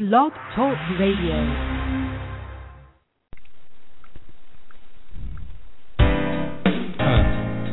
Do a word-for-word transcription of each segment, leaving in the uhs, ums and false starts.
Blog Talk Radio. Huh.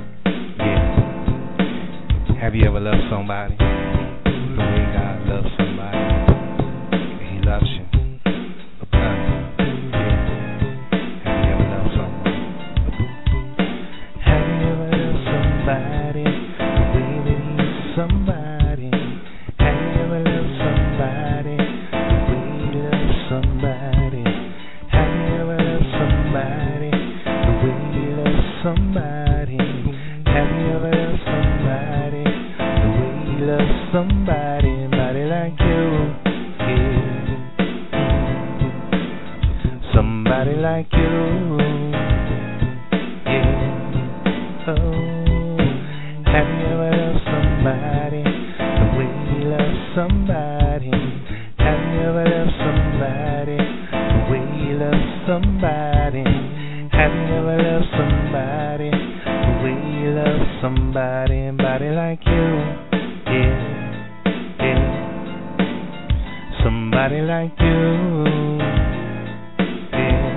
Yeah. Have you ever loved somebody the way God loves somebody? And He loves you. Huh. Yeah. Have you ever loved someone? Have you ever loved somebody the way that He's somebody? Have you ever loved somebody the way He loves somebody? Have you ever loved somebody the way He loves somebody? Have you ever loved somebody the way He loves somebody? Somebody like you, yeah. Somebody like you, yeah. Oh, have you ever loved somebody the way He loves somebody? Have you ever loved somebody the way He loves somebody? Have you ever loved somebody the way He loves somebody? Somebody like you, yeah, yeah. Somebody like you, yeah.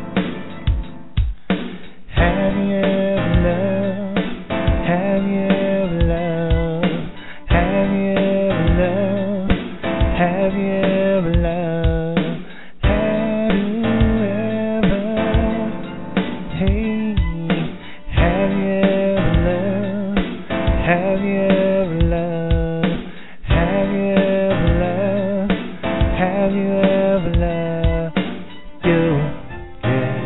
Have you ever loved? Have you ever loved? Have you ever loved? Have you ever loved? Have you ever? Hey, have you ever loved? Have you ever loved? Have you ever loved? Have you ever loved? You, yeah.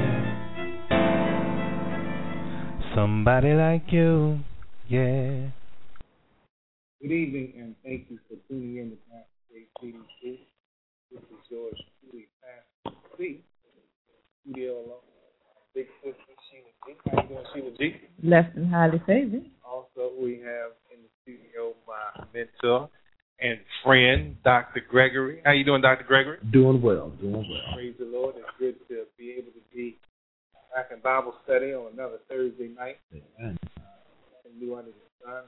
Somebody like you, yeah. Good evening, and thank you for tuning in to Pastor J C D C. This is yours truly, Pastor C. Studio alone. Big sister Sheila G. How you doing, Sheila G? Blessed and highly favored. Also, we have in the studio my mentor and friend, Doctor Gregory. How you doing, Doctor Gregory? Doing well, doing well. Praise the Lord. It's good to be able to be back in Bible study on another Thursday night. Amen. Nothing new under the sun.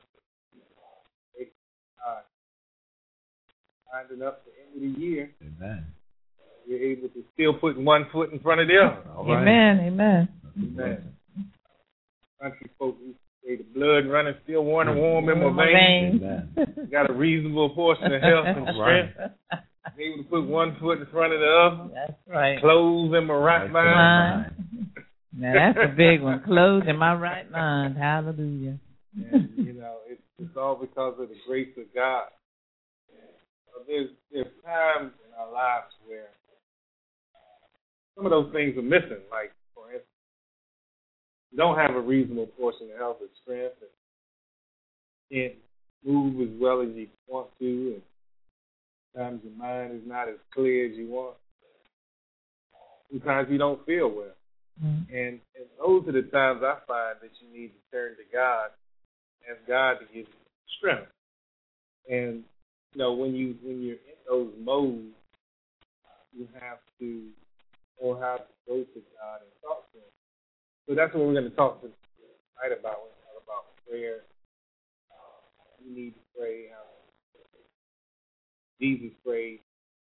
Uh, winding up the end of the year, Amen. we're able to still put one foot in front of the other. All right. Amen, amen. Amen. Country folk used to say the blood running still warm and warm in my veins. Amen. Got a reasonable portion of health and strength. Able to put one foot in front of the other. That's right. Clothes in my right mind. Now that's a big one. Clothes in my right mind. Hallelujah. And, you know, it's, it's all because of the grace of God. Uh, there's, there's times in our lives where some of those things are missing. Like, for instance, you don't have a reasonable portion of health and strength, and can't move as well as you want to, and sometimes your mind is not as clear as you want. Sometimes you don't feel well. Mm-hmm. And, and those are the times I find that you need to turn to God, ask God to give you strength. And, you know, when, you, when you're in those modes, you have to or have to go to God and talk to Him. So that's what we're going to talk tonight about. We're going to talk about prayer. Uh, you need to pray how Jesus prayed.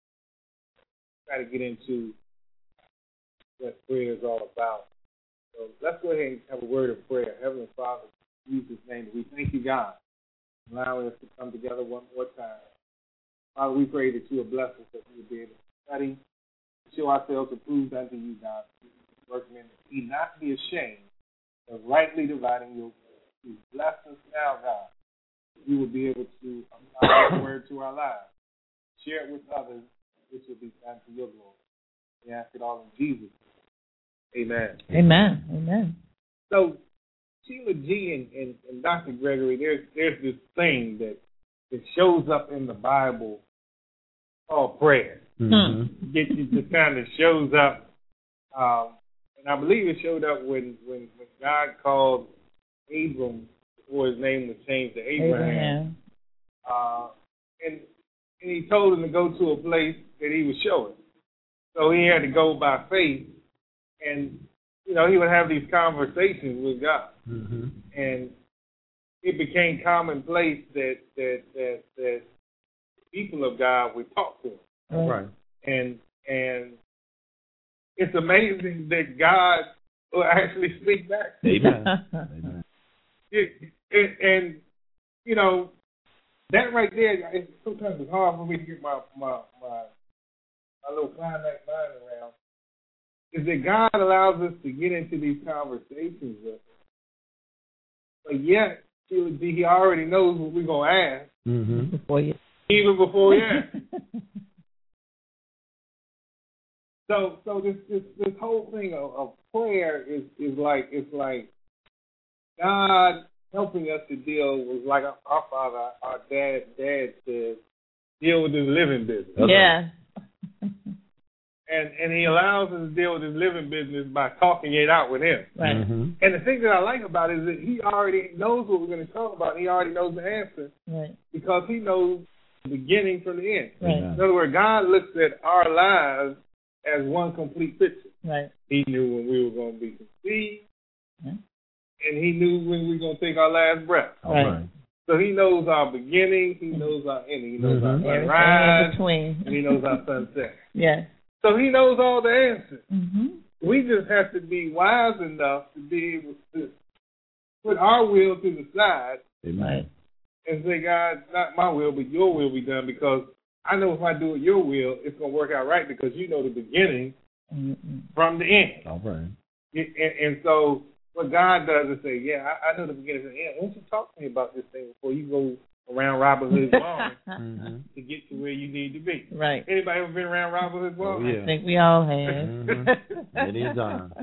Try to get into what prayer is all about. So let's go ahead and have a word of prayer. Heavenly Father, in Jesus' name, we thank you, God, for allowing us to come together one more time. Father, we pray that you will bless us, that we will be able to study, show ourselves approved unto you, God, workmen, that we not be ashamed of rightly dividing your word. You bless us now, God, that we will be able to apply your word to our lives, share it with others, which will be done to your glory. We ask it all in Jesus' name. Amen. Amen. Amen. So, Sheila G and, and, and Doctor Gregory, there's there's this thing that, that shows up in the Bible called prayer. Mm-hmm. It, it just kind of shows up, um, and I believe it showed up when, when, when God called Abram before his name was changed to Abraham. Abraham. Uh, and, and he told him to go to a place that he was showing. So he had to go by faith. And, you know, he would have these conversations with God. Mm-hmm. And it became commonplace that, that, that, that people of God would talk to him. Right. it's amazing that God will actually speak back. Amen. Amen. It, it, and, you know, that right there, it, sometimes it's hard for me to get my, my, my, my little climax mind around, is that God allows us to get into these conversations with him. But yet, he already knows what we're going to ask. Mm-hmm. Before you. Even before we ask. So, so this, this, this whole thing of, of prayer is, is like, it's like God helping us to deal with, like our, our father, our dad, dad said, deal with his living business. Yeah. And and he allows us to deal with his living business by talking it out with him. Right. Mm-hmm. And the thing that I like about it is that he already knows what we're going to talk about. And he already knows the answer. Right. Because he knows the beginning from the end. Right. In other words, God looks at our lives as one complete picture. Right. He knew when we were going to be conceived. Yeah. And he knew when we were going to take our last breath. All Right. right. So he knows our beginning. He knows our ending. He knows Mm-hmm. our Everything sunrise. in between. And he knows our sunset. Yes. So he knows all the answers. Mm-hmm. We just have to be wise enough to be able to put our will to the side Amen. Right. and say, God, not my will, but your will be done, because I know if I do it your will, it's going to work out right, because you know the beginning Mm-hmm. from the end. All right. And, and, and so what God does is say, yeah, I, I know the beginning from the end. Why don't you talk to me about this thing before you go around Robert Hood's lawn Mm-hmm. to get to where you need to be? Right. Anybody ever been around Robert Hood's lawn? Oh, yeah. I think we all have. Mm-hmm. Many a time.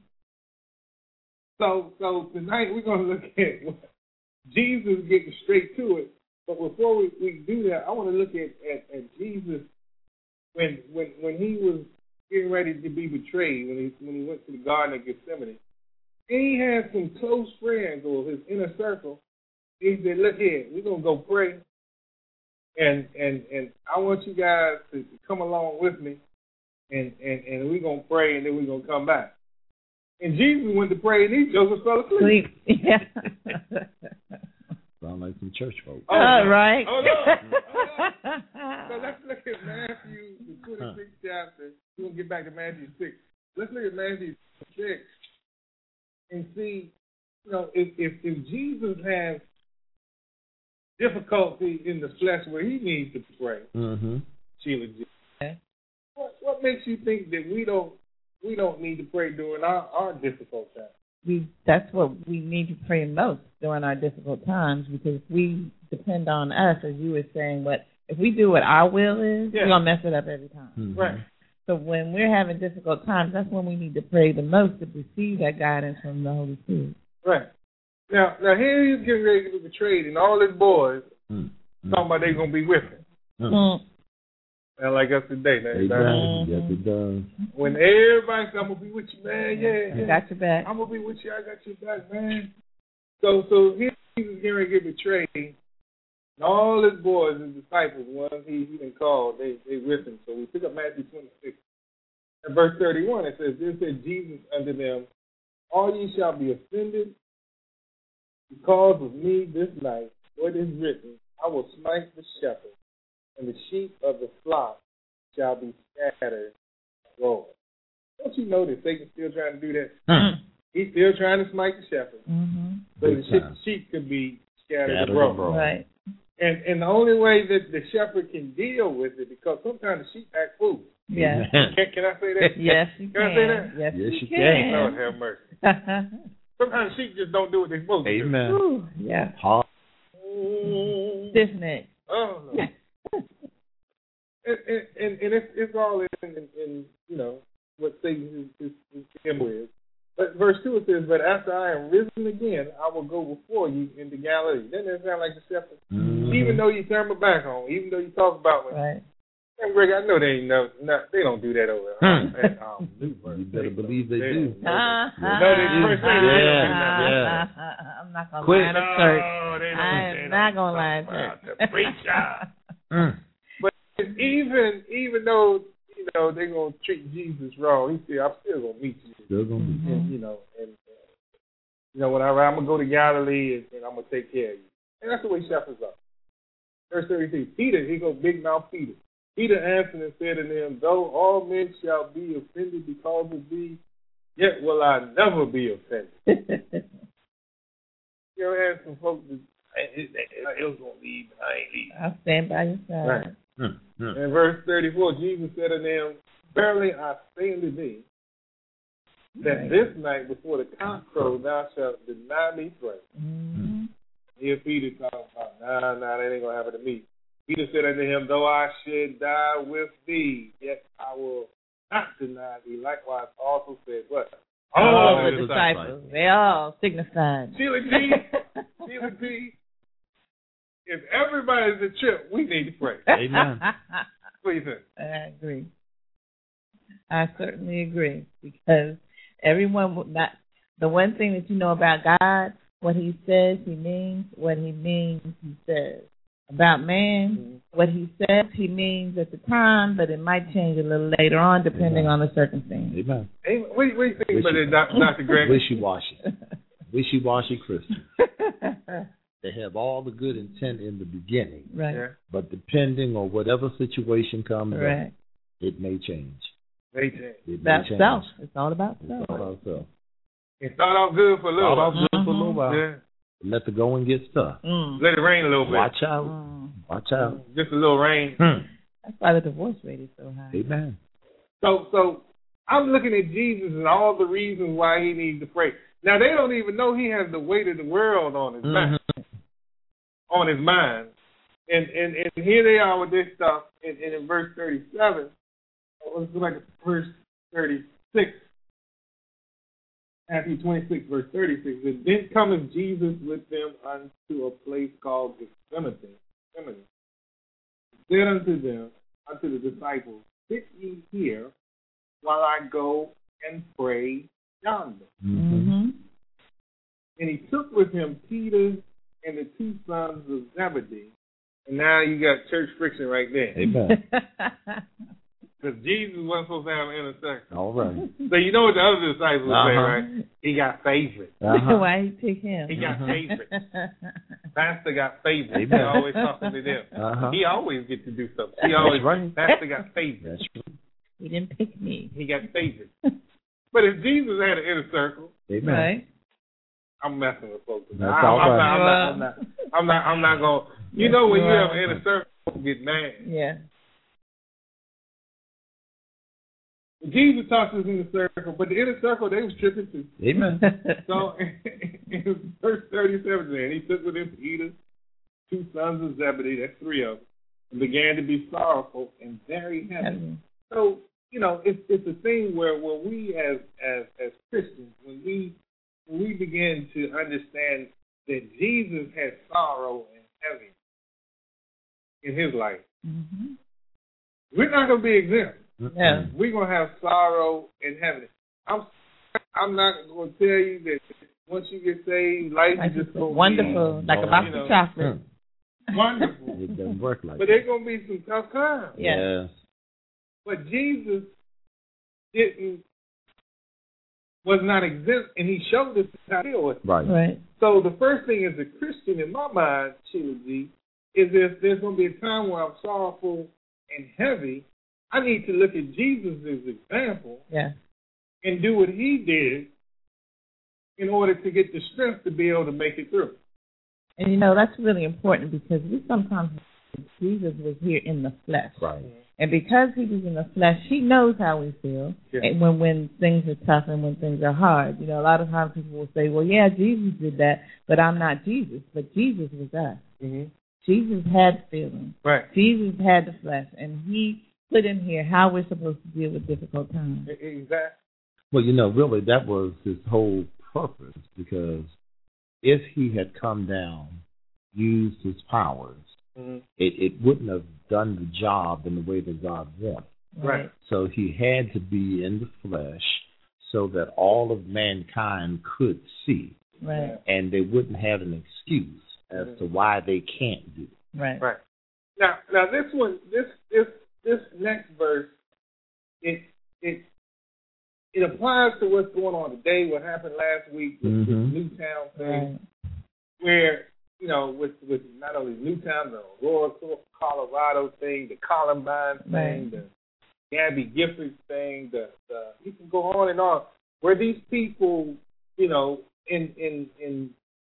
So, so tonight we're going to look at what Jesus getting straight to it. But before we, we do that, I want to look at, at, at Jesus when when when he was getting ready to be betrayed, when he when he went to the Garden of Gethsemane. He had some close friends or his inner circle. He said, "Look here, we're gonna go pray, and and and I want you guys to, to come along with me, and and and we're gonna pray, and then we're gonna come back." And Jesus went to pray, and he Joseph fell asleep. Sleep. Yeah. Sound like some church folk. Oh, All no. right. Oh, no. Oh, no. So let's look at Matthew, the twenty-sixth chapter. We're going to get back to Matthew six. Let's look at Matthew six and see, you know, if, if, if Jesus has difficulty in the flesh where he needs to pray, Mm-hmm. Sheila G. What, what makes you think that we don't we don't need to pray during our, our difficult times? We, that's what we need to pray most during our difficult times, because we depend on us, as you were saying. But if we do what our will is, Yeah. we're going to mess it up every time. Mm-hmm. Right. So when we're having difficult times, that's when we need to pray the most, to receive that guidance from the Holy Spirit. Right. Now, now here he's getting ready to be betrayed, and all his boys Mm-hmm. talking about they're going to be with him. Mm-hmm. Mm. And like us today, man. It does. Yes, it does. When everybody says, I'm going to be with you, man, yeah, I yeah. got your back. I'm going to be with you, I got your back, man. So so here Jesus getting ready to get betrayed. And all his boys, his disciples, ones he, he didn't call, they, they with him. So we pick up Matthew twenty-six. And verse thirty-one, it says, this said Jesus unto them, all ye shall be offended because of me this night. For it is written, I will smite the shepherd, and the sheep of the flock shall be scattered abroad. Don't you know that Satan's still trying to do that? Mm-hmm. He's still trying to smite the shepherd. Mm-hmm. So Big the sheep, time. sheep could be scattered, Scattered abroad. abroad. Right. And and the only way that the shepherd can deal with it, because sometimes the sheep act foolish. Yes. Can, can I say that? Yes, you Can can. I say that? Yes, Yes, you you can. Lord have mercy. Sometimes sheep just don't do what they're supposed to do. Amen. Ooh, yeah. Hard. Mm. Stiff neck. Oh no. and, and, and and it's it's all in, in, in you know what Satan is, is, is him with. But verse two it says, "But after I am risen again, I will go before you into Galilee." Doesn't that sound like the shepherd? Mm-hmm. Even though you turn my back on, even though you talk about me, Right. and Greg, I know they ain't no, not, they don't do that over Hmm. at um, Newburgh. You better believe they They do. don't. Uh, No, they first say they don't do that. Yeah. I'm not going to Quit. lie to church. No, they don't. I they am don't not going to talk lie to about church. the preacher. Mm. But even even though you know they're gonna treat Jesus wrong, he said, "I'm still gonna meet you." Still gonna be. Mhm. And, you know, and uh, you know, when I I'm gonna go to Galilee and, and I'm gonna take care of you. And that's the way shepherds are. Verse thirty-three, Peter, he goes big mouth Peter. Peter answered and said unto him, though all men shall be offended because of thee, yet will I never be offended. You ever had some folks that it, it, it was going to leave, but I ain't leaving. I'll stand by your side. Right. Mm-hmm. In verse thirty-four, Jesus said unto him, verily I say unto thee, that Right. this night before the cock crow thou shalt deny me thrice. Mm-hmm. Here Peter talking about, nah, nah, that ain't going to happen to me. Peter said unto him, though I should die with thee, yet I will not deny thee. Likewise also said, what? All, All the the disciples, they all signified. Sheila G, Sheila G, if everybody's a trip, we need to pray. Amen. What do you think? I agree. I certainly agree, because everyone would not. The one thing that you know about God, what He says, He means. What He means, He says. About man, Mm-hmm. what he says, he means at the time, but it might change a little later on, depending Amen. on the circumstance. Amen. Hey, what, what do you think about it, Doctor Greg? Wishy-washy. Wishy-washy Christian. They have all the good intent in the beginning, Right. Yeah, but depending on whatever situation comes Right. up, it may change. they change. It About may change. self. It's all about It's self. all about self. It started off good for a little Start off while. good for a little while. Yeah. Let the going get tough. Mm. Let it rain a little bit. Watch out. Mm. Watch out. Just a little rain. Hmm. That's why the divorce rate is so high. Amen. So, so I'm looking at Jesus and all the reasons why he needs to pray. Now they don't even know he has the weight of the world on his Mhm. back, on his mind, and and and here they are with this stuff. And, and in verse thirty-seven, let's go back to verse thirty-six. Matthew twenty-six, verse thirty-six. And then cometh Jesus with them unto a place called Gethsemane. Gethsemane. Said unto them, unto the disciples, sit ye here while I go and pray yonder. Mm-hmm. Mm-hmm. And he took with him Peter and the two sons of Zebedee. And now you got church friction right there. Amen. Because Jesus wasn't supposed to have an intercession. All right. So you know what the other disciples would say, Uh-huh. right? He got favorite. Uh-huh. Why he pick him? He got Mhm. favorite. Pastor got favorite. He Amen. always talking to them. Uh-huh. He always gets to do something. He always, That's right. Pastor got favorite. That's right. He didn't pick me. He got favorite. But if Jesus had an inner circle, Amen. Right? I'm messing with folks. That's I, all I'm, right. not, I'm, not, I'm not. I'm not. I'm not going. You know when you Right. have an inner circle, people get mad. Yeah. Jesus talks to us in the circle, but the inner circle they was tripping too. Amen. So in verse thirty-seven, then he took with him Peter, two sons of Zebedee, that's three of them, and began to be sorrowful and very heavy. So you know, it's it's a thing where where we as as as Christians, when we when we begin to understand that Jesus had sorrow and heavy in his life, Mm-hmm. we're not going to be exempt. Yeah. We're going to have sorrow and heaviness. I'm I'm not going to tell you that once you get saved, life Like is just going to wonderful, be like a box you know, of chocolate. wonderful. It doesn't work like But that. there's going to be some tough times. Yeah. Yes. But Jesus didn't, was not exempt, and he showed us how to deal with it. Right. Mm-hmm. Right. So the first thing as a Christian in my mind, Sheila G, is if there's going to be a time where I'm sorrowful and heavy, I need to look at Jesus as an example Yeah. and do what he did in order to get the strength to be able to make it through. And you know, that's really important, because we sometimes think Jesus was here in the flesh. Right. And because he was in the flesh, he knows how we feel. Yeah. And when, when things are tough and when things are hard. You know, a lot of times people will say, well, yeah, Jesus did that, but I'm not Jesus. But Jesus was us. Mm-hmm. Jesus had feelings. Right. Jesus had the flesh. And he put in here how we're supposed to deal with difficult times. Exactly. Well, you know, really, that was his whole purpose, because if he had come down, used his powers, Mm-hmm. it, it wouldn't have done the job in the way that God wanted. Right. So he had to be in the flesh so that all of mankind could see, Right. and they wouldn't have an excuse as to why they can't do it. Right. Right. Now, now this one, this this this next verse, it it it applies to what's going on today. What happened last week with Mhm. the Newtown thing, Right. where you know, with with not only Newtown, the Aurora, Colorado thing, the Columbine thing, right. the Gabby Giffords thing, the, the you can go on and on, where these people, you know, in in in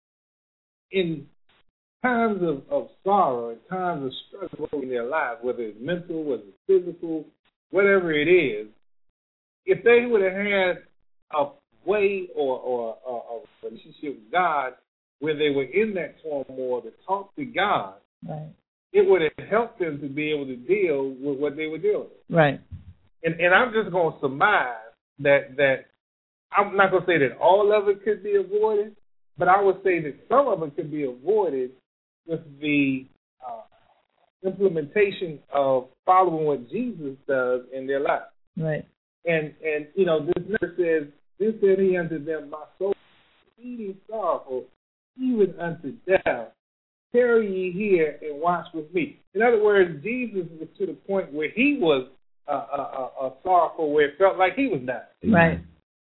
in times of, of sorrow and times of struggle in their lives, whether it's mental, whether it's physical, whatever it is, if they would have had a way or, or, or a relationship with God where they were in that turmoil to talk to God, right. it would have helped them to be able to deal with what they were dealing with. Right. And and I'm just going to surmise that, that I'm not going to say that all of it could be avoided, but I would say that some of it could be avoided with the uh, implementation of following what Jesus does in their life. Right. And, and you know, this verse says, this said he unto them, my soul is exceeding sorrowful, even unto death. Tarry ye here and watch with me. In other words, Jesus was to the point where he was uh, uh, uh, sorrowful, where it felt like he was dying. Right.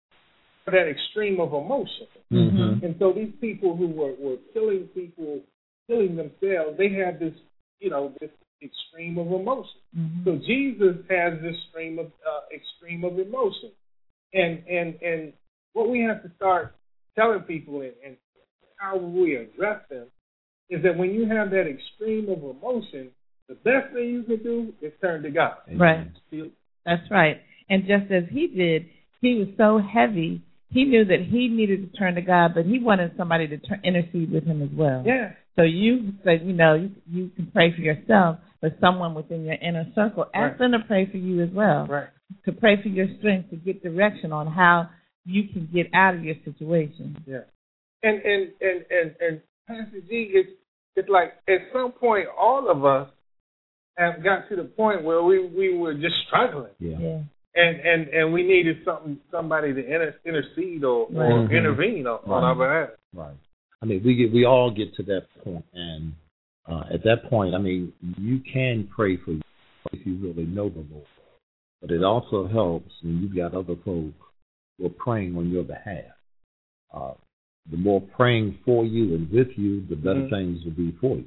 That extreme of emotion. Mm-hmm. And so these people who were, were killing people, killing themselves, they had this, you know, this extreme of emotion. Mm-hmm. So Jesus has this stream of uh, extreme of emotion, and and and what we have to start telling people and, and how we address them is that when you have that extreme of emotion, the best thing you can do is turn to God. Right. That's right. And just as he did, he was so heavy. He knew that he needed to turn to God, but he wanted somebody to turn, intercede with him as well. Yeah. So you said, you know, you, you can pray for yourself, but someone within your inner circle, ask right. them to pray for you as well. Right. To pray for your strength, to get direction on how you can get out of your situation. Yeah. And and and and, and Pastor G, it's it's like at some point all of us have got to the point where we, we were just struggling. Yeah. yeah. And, and and we needed something somebody to inter, intercede or, right. or mm-hmm. intervene on, right. on our behalf. Right. I mean, we get we all get to that point, and uh, at that point, I mean, you can pray for you if you really know the Lord, but it also helps when you've got other folks who are praying on your behalf. Uh, the more praying for you and with you, the better mm-hmm. things will be for you.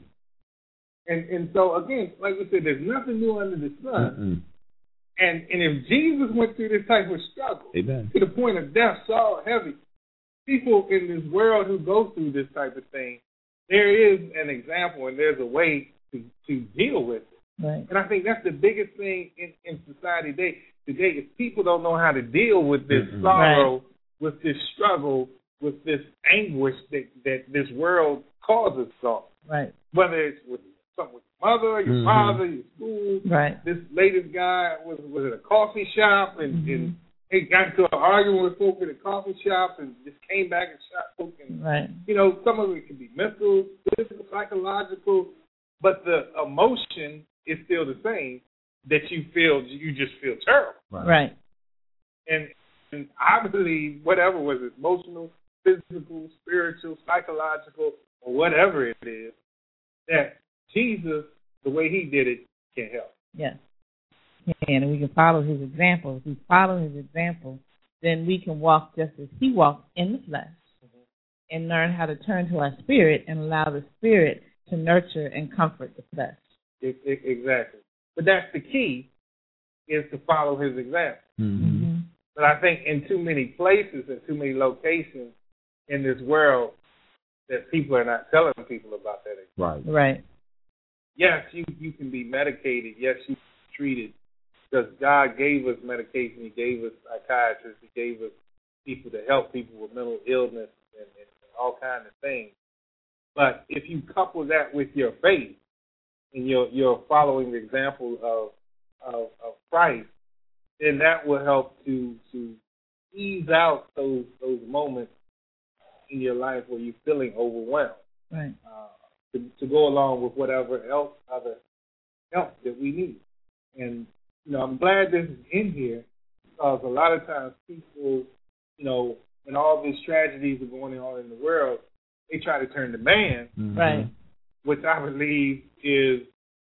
And and so again, like we said, there's nothing new under the sun. Mm-mm. And and if Jesus went through this type of struggle, Amen. to the point of death, sorrow, heavy, people in this world who go through this type of thing, there is an example and there's a way to, to deal with it. Right. And I think that's the biggest thing in, in society today. Today is people don't know how to deal with this mm-hmm. sorrow, right. with this struggle, with this anguish that, that this world causes us. Right. Whether it's with something with your mother, your mm-hmm. father, your school. Right. This latest guy was was at a coffee shop and, mm-hmm. and he got into an argument with folk at a coffee shop and just came back and shot folk. And, right. you know, some of it can be mental, physical, psychological, but the emotion is still the same, that you feel, you just feel terrible. Right. right. And, and I believe whatever was emotional, physical, spiritual, psychological, or whatever it is, that Jesus, the way he did it, can help. Yes. And we can follow his example. If we follow his example, then we can walk just as he walked in the flesh mm-hmm. and learn how to turn to our spirit and allow the spirit to nurture and comfort the flesh. It, it, exactly. But that's the key, is to follow his example. Mm-hmm. But I think in too many places and too many locations in this world that people are not telling people about that example. Right. Right. Yes, you, you can be medicated. Yes, you can be treated. Because God gave us medication, he gave us psychiatrists, he gave us people to help people with mental illness and, and all kinds of things. But if you couple that with your faith and you're, you're following the example of, of of Christ, then that will help to to ease out those those moments in your life where you're feeling overwhelmed. Right. Uh, to, to go along with whatever else other help that we need. And you know, I'm glad this is in here because a lot of times people, you know, when all these tragedies are going on in the world, they try to turn to man, mm-hmm. right? Which I believe is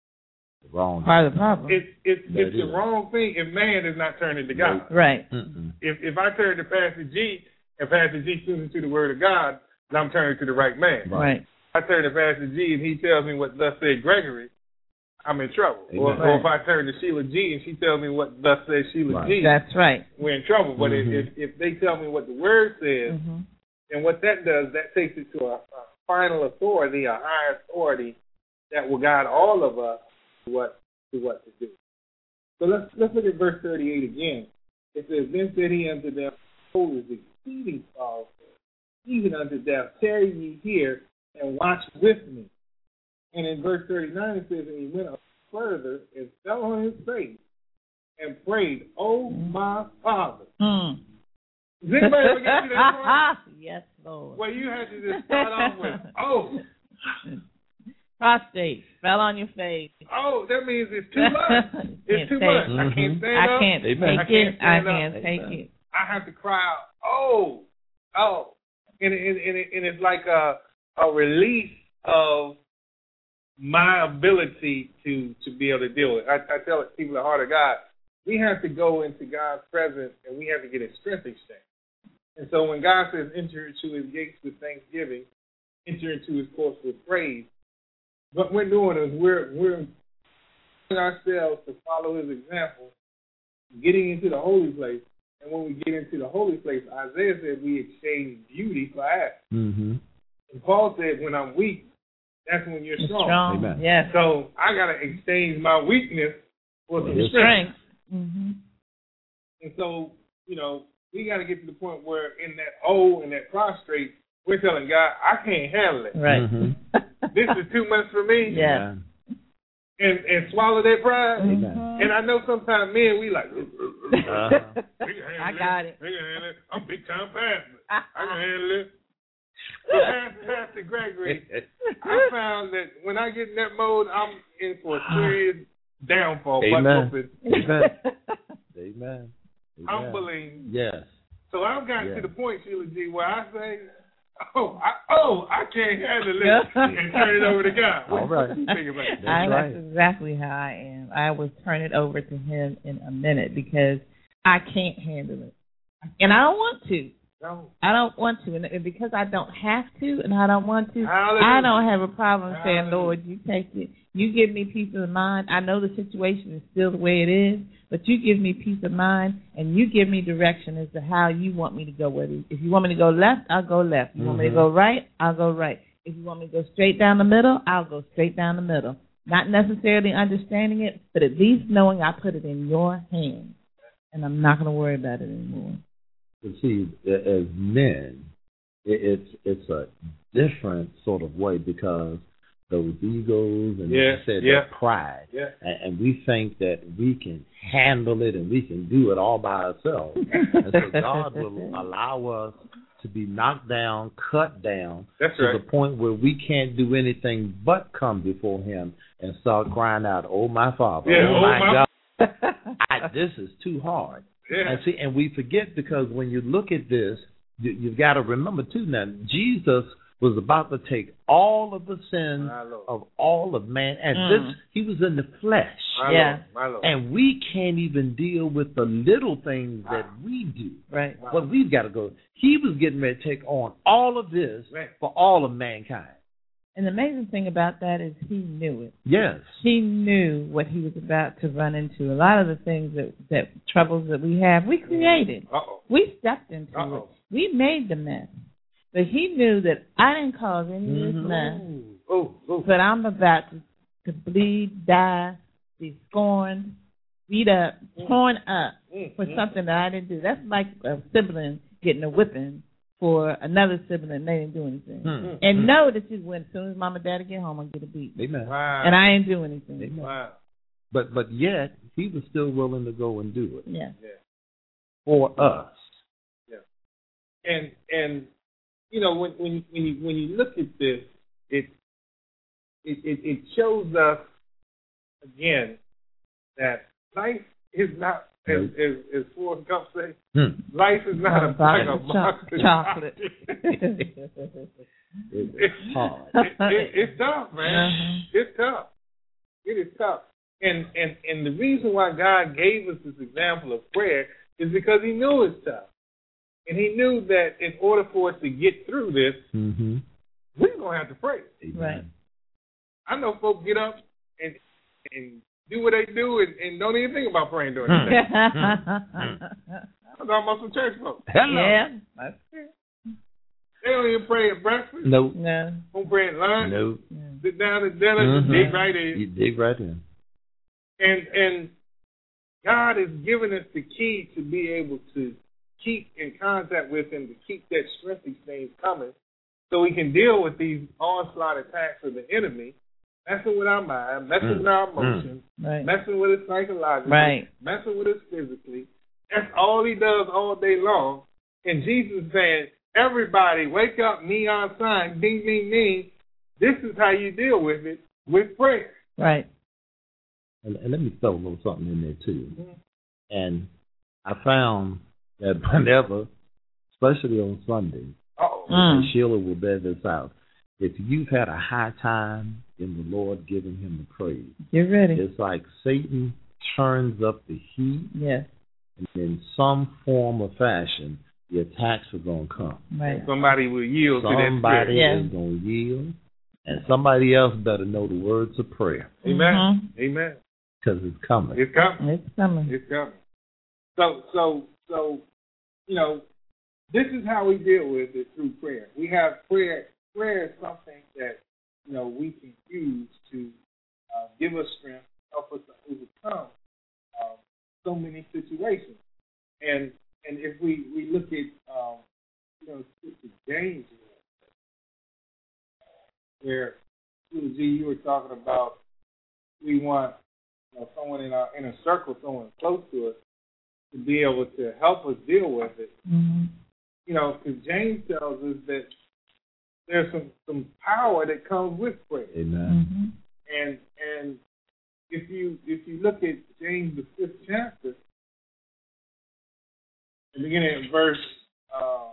wrong. Part of the problem. It's it's, it's the wrong thing if man is not turning to God. Right. Mm-mm. If if I turn to Pastor G and Pastor G tunes into the Word of God, then I'm turning to the right man. Right. I turn to Pastor G and he tells me what thus said Gregory, I'm in trouble. Or, or if I turn to Sheila G and she tells me what thus says Sheila Right. G, That's right. we're in trouble. But Mm-hmm. if, if they tell me what the word says, Mm-hmm. and what that does, that takes it to a, a final authority, a higher authority that will guide all of us to what to what to do. So let's let's look at verse thirty-eight again. It says, "Then said he unto them, Behold, is exceeding sorrowful, even unto death. Tarry ye here and watch with me." And in verse thirty-nine it says, "And he went up further and fell on his face and prayed, O my Father." Mm. Does anybody ever get to that point? Yes, Lord. Well, you had to just start off with, oh. Prostrate, fell on your face. Oh, that means it's too much. It's too take, much. Mm-hmm. I can't stand I up. can't Amen. take I it. can't I stand can't up. take Amen. it. I have to cry out, oh, oh. And, and, and, and it's like a, a release of my ability to, to be able to deal with it. I, I tell people at Heart of God, we have to go into God's presence and we have to get a strength exchange. And so when God says enter into his gates with thanksgiving, enter into his courts with praise, what we're doing is we're we're ourselves to follow his example, getting into the holy place. And when we get into the holy place, Isaiah said we exchange beauty for ashes. Mm-hmm. And Paul said when I'm weak, that's when you're It's strong. strong. Amen. Yes. So I got to exchange my weakness for some Yes. strength. Strength. Mm-hmm. And so, you know, we got to get to the point where in that oh and that prostrate, we're telling God, I can't handle it. Right. Mm-hmm. This is too much for me. Yeah. And and swallow that pride. Mhm. And I know sometimes men, we like, Uh-huh. we can handle I got it. We can handle it. I'm big time pastor. I can handle it. But Pastor, Pastor Gregory, I found that when I get in that mode, I'm in for a serious downfall. Amen. But Amen. Amen. humbling. Yes. So I've gotten Yeah. to the point, Sheila G, where I say, oh, I, oh, I can't handle it, and turn it over to God. All right. What you think about that? I, right. That's exactly how I am. I will turn it over to him in a minute because I can't handle it. And I don't want to. No. I don't want to. And because I don't have to and I don't want to, Hallelujah. I don't have a problem saying, Hallelujah. Lord, you take it. You give me peace of mind. I know the situation is still the way it is, but you give me peace of mind and you give me direction as to how you want me to go with it. If you want me to go left, I'll go left. If you want me to Mhm. go right, I'll go right. If you want me to go straight down the middle, I'll go straight down the middle. Not necessarily understanding it, but at least knowing I put it in your hands and I'm not going to worry about it anymore. But see, as men, it, it's it's a different sort of way because those egos and Yeah, like I said, yeah. that pride, Yeah. and, and we think that we can handle it and we can do it all by ourselves. And so God will allow us to be knocked down, cut down, That's to right. the point where we can't do anything but come before Him and start crying out, "Oh my Father, Yeah, oh, oh, my, my- God, I, this is too hard." Yeah. And see, and we forget because when you look at this, you, you've got to remember too. Now, Jesus was about to take all of the sins My Lord. of all of man, and Mm. this he was in the flesh, My Yeah. Lord. My Lord. and we can't even deal with the little things that we do. Right. But we've got to go. He was getting ready to take on all of this Right. for all of mankind. And the amazing thing about that is he knew it. Yes. He knew what he was about to run into. A lot of the things that, that troubles that we have, we created. Uh-oh. We stepped into Uh-oh. it. We made the mess. But he knew that I didn't cause any of this Mhm. mess. Oh, oh. But I'm about to, to bleed, die, be scorned, beat up, torn up Mm, for mm. something that I didn't do. That's like a sibling getting a whipping for another sibling and they didn't do anything. Hmm. And know that you when as soon as mom and daddy get home, I'll get a beat. Amen. Wow. And I ain't do anything. Amen. Wow. But but yet he was still willing to go and do it Yeah. Yeah. for us. And and you know when when you, when you when you look at this, it it it, it shows us again that life is not as Right. as, as Forrest Gump say, Hmm. life is not a A bag box of of cho- box of chocolate. It's hard. it, it, it's tough, man. Uh-huh. It's tough. It is tough. And and and the reason why God gave us this example of prayer is because He knew it's tough, and He knew that in order for us to get through this, Mm-hmm. we're going to have to pray. Amen. Right. I know folks get up and and do what they do and, and don't even think about praying during the day. I'm talking about some church folks. Hello. Yeah, that's true. They don't even pray at breakfast. Nope. No. Don't pray at lunch. Nope. Sit down at dinner and Mhm. dig right in. You dig right in. And and God has given us the key to be able to keep in contact with Him, to keep that stress exchange coming, so we can deal with these onslaught attacks of the enemy, messing with our mind, messing Mm. with our emotions, Right. messing with us psychologically, Right. messing with us physically. That's all he does all day long. And Jesus is saying, everybody, wake up, neon sign, ding, ding, ding. This is how you deal with it, with prayer. Right. And, and let me throw a little something in there too. Mm-hmm. And I found that whenever, especially on Sunday, Uh-oh. Mm. and Sheila will bear this out, if you've had a high time in the Lord giving Him the praise, Get ready. it's like Satan turns up the heat, Yes. and in some form or fashion, the attacks are going to come. Right. Somebody will yield to that Somebody spirit. Yeah. is going to yield, and somebody else better know the words of prayer, Amen. Amen. because it's coming. It's coming. It's coming. It's coming. So, so, so, you know, this is how we deal with it through prayer. We have prayer. Prayer is something that, you know, we can use to uh, give us strength, help us to overcome um, so many situations. And and if we, we look at, um, you know, Sister James, where, Sister G, you were talking about, we want, you know, someone in our inner circle, someone close to us, to be able to help us deal with it. Mm-hmm. You know, because James tells us that there's some, some power that comes with prayer. Amen. Mm-hmm. And and if you if you look at James the fifth chapter, and beginning at verse uh,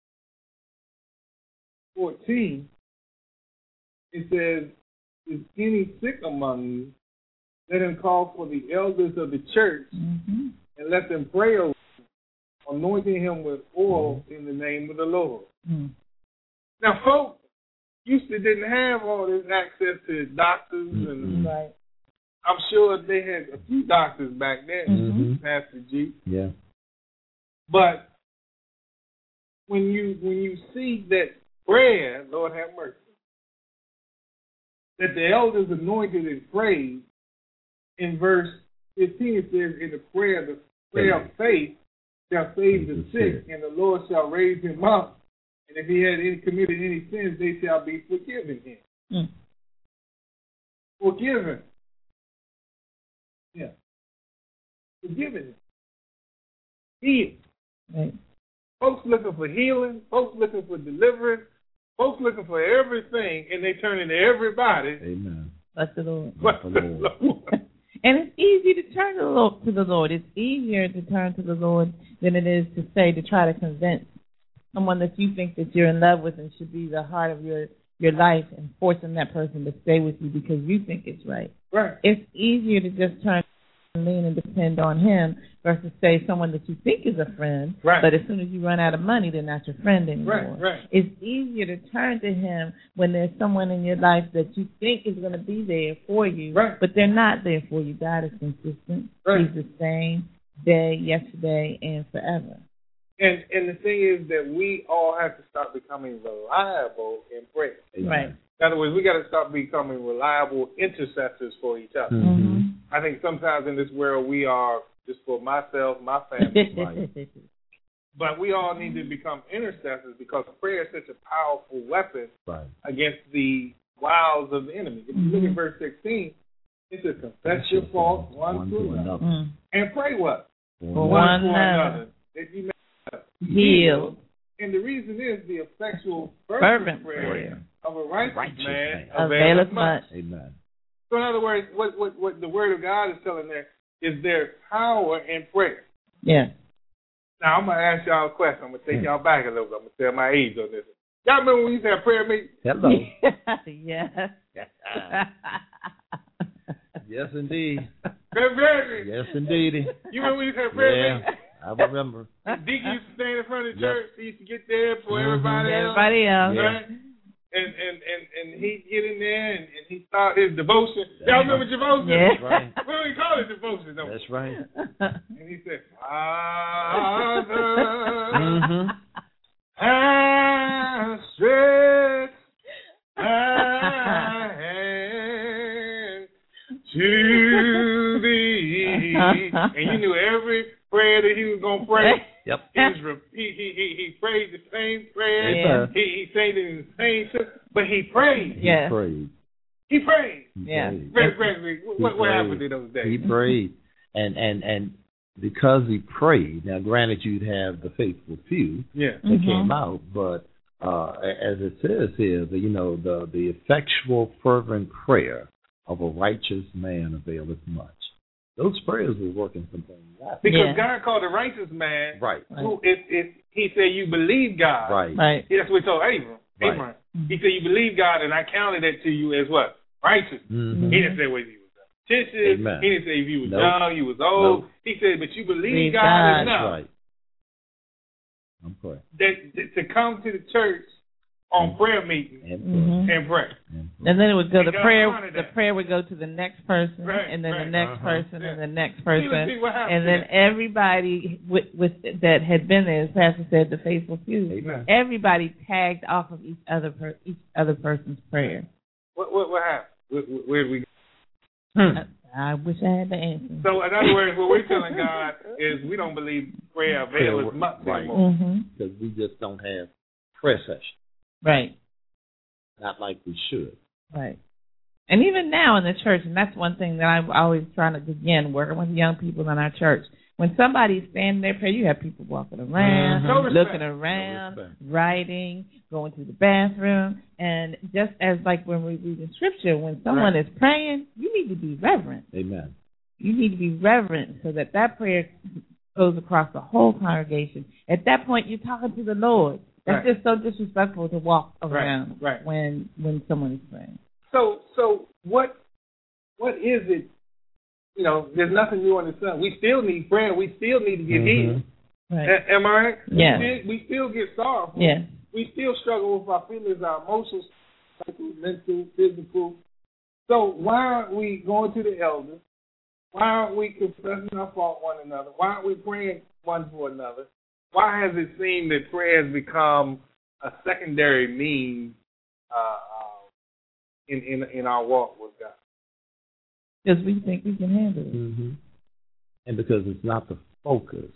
fourteen, it says, "Is any sick among you? Let him call for the elders of the church, Mm-hmm. and let them pray over him, anointing him with oil in the name of the Lord." Mm-hmm. Now, folks used to didn't have all this access to doctors, and Mm-hmm. Right. I'm sure they had a few doctors back then, Mhm. Pastor G. Yeah. But when you when you see that prayer, Lord have mercy, that the elders anointed and prayed, in verse fifteen it says, "In the prayer, the prayer of faith shall save the sick, and the Lord shall raise him up. And if he had any, committed any sins, they shall be forgiven him." Mm. Forgiven. Yeah. Forgiven him. Healed. Right. Folks looking for healing, folks looking for deliverance, folks looking for everything, and they turn into everybody. Amen. Bless the Lord. But the the Lord. Lord. And it's easy to turn to the Lord, to the Lord. It's easier to turn to the Lord than it is to say, to try to convince someone that you think that you're in love with and should be the heart of your, your life, and forcing that person to stay with you because you think it's right. Right. It's easier to just turn and lean and depend on him versus say someone that you think is a friend, Right. but as soon as you run out of money, they're not your friend anymore. Right, right. It's easier to turn to him when there's someone in your life that you think is going to be there for you, Right. but they're not there for you. God is consistent. Right. He's the same day, yesterday, and forever. And and the thing is that we all have to start becoming reliable in prayer. Amen. Right. In other words, we got to start becoming reliable intercessors for each other. Mm-hmm. I think sometimes in this world we are just for myself, my family, Right. but we all need to become intercessors because prayer is such a powerful weapon Right. against the wiles of the enemy. If you look Mhm. at verse sixteen, it says, "Confess your faults one to another, Mm. and pray what? For One one for another. another, that you may Healed. And the reason is the effectual Fervent fervent prayer prayer. of a righteous, Righteous man man. availeth Availeth much." much. Amen. So in other words, what, what, what the Word of God is telling there is there's power in prayer. Yes. Now, I'm going to ask y'all a question. I'm going to take y'all back a little bit. I'm going to tell my age on this. Y'all remember when we used to have prayer meetings? Hello. Yes. Yes, indeed. Prayer prayer meetings. Yes, indeed. You remember when we used to have prayer Yeah, meetings? I remember. The deacon used to stand in front of the Yep. church. He used to get there for Mhm. everybody else. Everybody else. Yeah. Right? and and and, and he get in there and, and he start his devotion. Y'all remember devotion? Yeah. That's right. We don't even call it devotion, though. That's right. And he said, Father, Mm-hmm. I stretch my hand to thee. And you knew every prayer that he was going to pray. Yep. He, was re- he, he, he, he prayed the same prayer. Yeah. He, he sang it in the same tune, but he prayed. He Yeah. prayed. He prayed. He Yeah. prayed. Brother Gregory, what, He what prayed. happened in those days? He prayed, and and and because he prayed. Now, granted, you'd have the faithful few Yeah. that Mhm. came out, but uh, as it says here, the, you know, the the effectual, fervent prayer of a righteous man availeth much. Those prayers were working some things out. Because Yeah. God called a righteous man Right. who, if, if he said you believe God. Right. Right. That's what he told Abram. Right. Abraham. He said you believe God, and I counted that to you as what? Righteous. Mm-hmm. He didn't say whether you was ambitious. Amen. He didn't say if you was Nope. young, you was old. Nope. He said, but you believe Believe God, God. enough That's right. I'm praying. that, that to come to the church on prayer meeting And pray. Mhm. and pray. And pray. And then it would go. And The God prayer. honored The that. prayer would go to the next person, Right, and then right. the next Uh-huh. person, Yeah. and the next See, person, let's see what happens and then to that. everybody with, with that had been there, as Pastor said, the faithful few. Amen. Everybody tagged off of each other per, each other person's prayer. What, what, what happened? Where, where did we go? Hmm. I, I wish I had the answer. So, in other words, what we're telling God is we don't believe prayer avails Prayer, much right. anymore. Mm-hmm. Because we just don't have prayer session. Right. Not like we should. Right. And even now in the church, and that's one thing that I'm always trying to, again, working with young people in our church. When somebody's standing there praying, you have people walking around, Mhm. No respect. looking around, No respect. writing, going to the bathroom. And just as like when we read in Scripture, when someone Right. is praying, you need to be reverent. Amen. You need to be reverent so that that prayer goes across the whole congregation. At that point, you're talking to the Lord. That's Right. just so disrespectful to walk Right, around right. when when someone is praying. So, so what, what is it? You know, there's nothing new under the sun. We still need prayer. We still need to get Mhm. healed. Right. A- am I right? Yeah. We still, we still get sorrowful. Yeah. We still struggle with our feelings, our emotions, psychical, mental, physical. So why aren't we going to the elders? Why aren't we confessing our fault one another? Why aren't we praying one for another? Why has it seemed that prayer has become a secondary means uh, uh, in, in in our walk with God? Because we think we can handle it. Mm-hmm. And because it's not the focus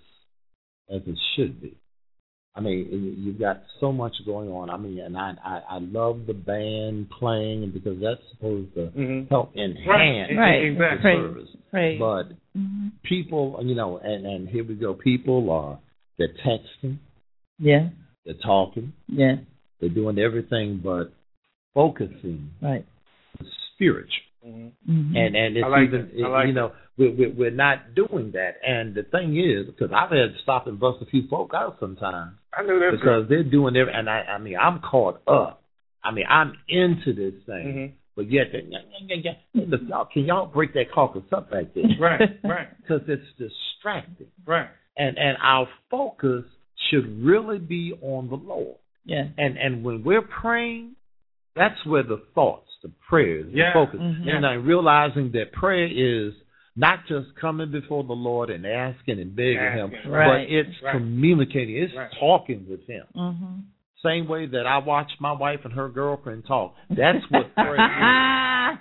as it should be. I mean, you've got so much going on. I mean, and I I, I love the band playing, and because that's supposed to Mm-hmm. help enhance Right. Right. Exactly. the Praise. service. Praise. But Mm-hmm. people, you know, and, and here we go. People are, they're texting, Yeah. they're talking, Yeah. they're doing everything but focusing Right. spiritual. Mm-hmm. Mm-hmm. And and it's I like even that. I like you know we're, we're we're not doing that. And the thing is, because I've had to stop and bust a few folk out sometimes I know that's because they're doing every. And I I mean I'm caught up. I mean I'm into this thing, Mm-hmm. but yet they, yeah, yeah, yeah, yeah. Look, y'all, can y'all break that caucus up back there? right, right, Because it's distracting. right. And and our focus should really be on the Lord. Yeah. And and when we're praying, that's where the thoughts, the prayers, Yeah. the focus. Mhm. And I'm realizing that prayer is not just coming before the Lord and asking and begging Him, Asking, right. but it's Right. communicating. It's Right. talking with Him. Mm-hmm. Same way that I watch my wife and her girlfriend talk. That's what prayer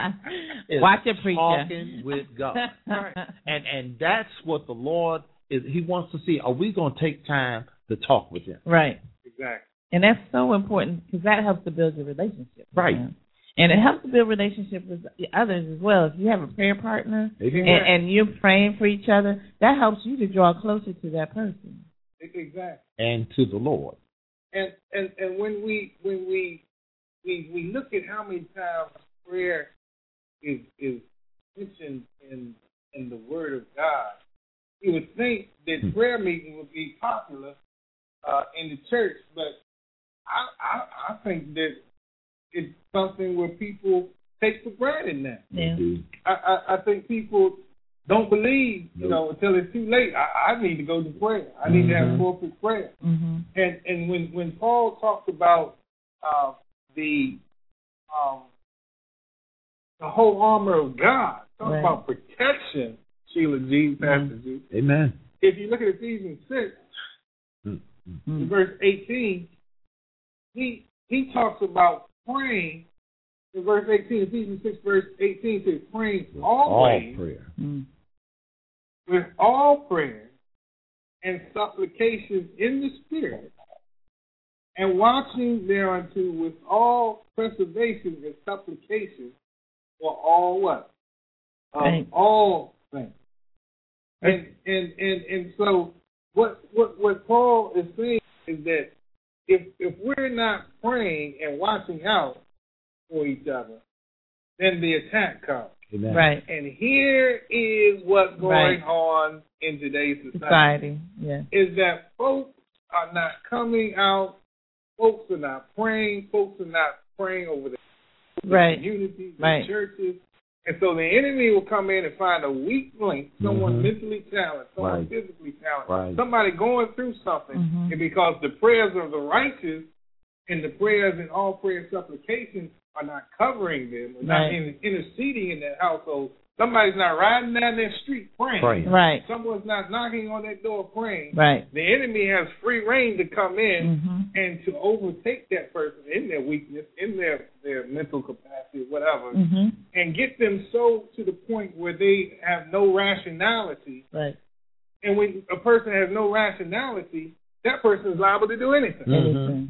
is. Watch it, preacher. Talking with God. And and that's what the Lord is. He wants to see. Are we going to take time to talk with Him? Right. Exactly. And that's so important because that helps to build your relationship. with Right. them. And it helps to build relationship with others as well. If you have a prayer partner Amen. and, and you're praying for each other, that helps you to draw closer to that person. Exactly. And to the Lord. And and and when we when we we we look at how many times prayer is is mentioned in in the Word of God, you would think that Hmm. prayer meeting would be popular uh, in the church, but I, I I think that it's something where people take for granted now. Yeah. Do. I, I, I think people don't believe, you Nope. know, until it's too late. I, I need to go to prayer. I need to have Mhm. corporate prayer. Mm-hmm. And and when, when Paul talked about uh, the um, the whole armor of God. Talk Right. about protection, Sheila G, Pastor G. Amen. If you look at Ephesians six, Mm-hmm. in verse eighteen, he he talks about praying. In verse eighteen, Ephesians six, verse eighteen, says praying always All prayer. Mm. with all prayer and supplications in the Spirit, and watching thereunto with all preservation and supplication for all what? Um, Right. all things. And, and and and so what what what Paul is saying is that if if we're not praying and watching out for each other, then the attack comes. Amen. Right. And here is what's going Right. on in today's society. Society. Yeah. Is that folks are not coming out, folks are not praying, folks are not praying over the Right. communities, the Right. churches. And so the enemy will come in and find a weak link, someone Mhm. mentally challenged, someone Right. physically challenged, Right. somebody going through something. Mhm. And because the prayers of the righteous and the prayers and all prayer and supplications are not covering them, or not Right. in, interceding in that household, somebody's not riding down that street praying. Praying. Right. Someone's not knocking on that door praying. Right. The enemy has free reign to come in Mhm. and to overtake that person in their weakness, in their, their mental capacity, whatever, Mhm. and get them so to the point where they have no rationality. Right. And when a person has no rationality, that person is liable to do anything. Mhm. Anything.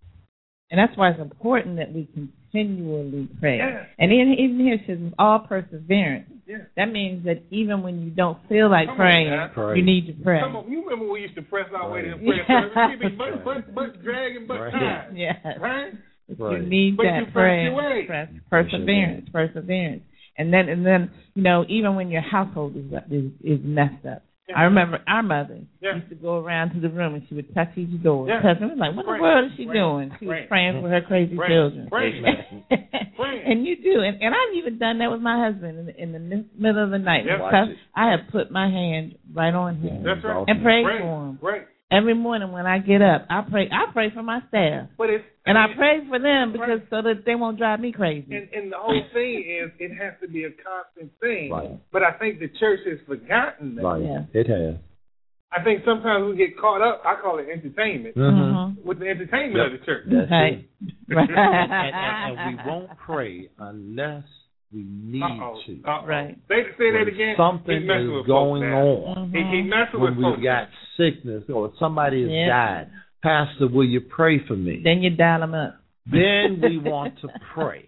And that's why it's important that we continually pray. Yeah. And even, even here it says all perseverance. Yeah. That means that even when you don't feel like Come on, praying, man. Pray. you need to pray. Some of you remember we used to press our way to the Right. prayer Yeah. service. We be butt, butt, butt dragging, butt Right. time. Yes. Right? You Right. need But that you press prayer, your way. press, perseverance, perseverance, and then and then you know even when your household is is, is messed up. Yeah. I remember our mother Yeah. used to go around to the room and she would touch each door, Yeah. touch them. It was like, what Pray. in the world is she Pray. doing? She Pray. was praying for her crazy Pray. children. Pray. Pray. And you do, and, and I've even done that with my husband in the, in the mi- middle of the night. Yeah. Because Watch it. I have put my hand right on him That's right. and prayed Pray. for him. Pray. Every morning when I get up, I pray. I pray for my staff. But it's And I mean, pray for them because so that they won't drive me crazy. And, and the whole thing is, it has to be a constant thing. Right. But I think the church has forgotten that. Right. Yeah. It has. I think sometimes we get caught up. I call it entertainment Mm-hmm. with the entertainment Yep. of the church. That's Right. it. Right. and, and, and we won't pray unless we need Uh-oh. to. Uh-oh. Right. Say, say that When again. something He's messing is with going folks now. on. He, he messing When with folks. we've got sickness or somebody has Yeah. died, Pastor, will you pray for me? Then you dial them up. Then we want to pray.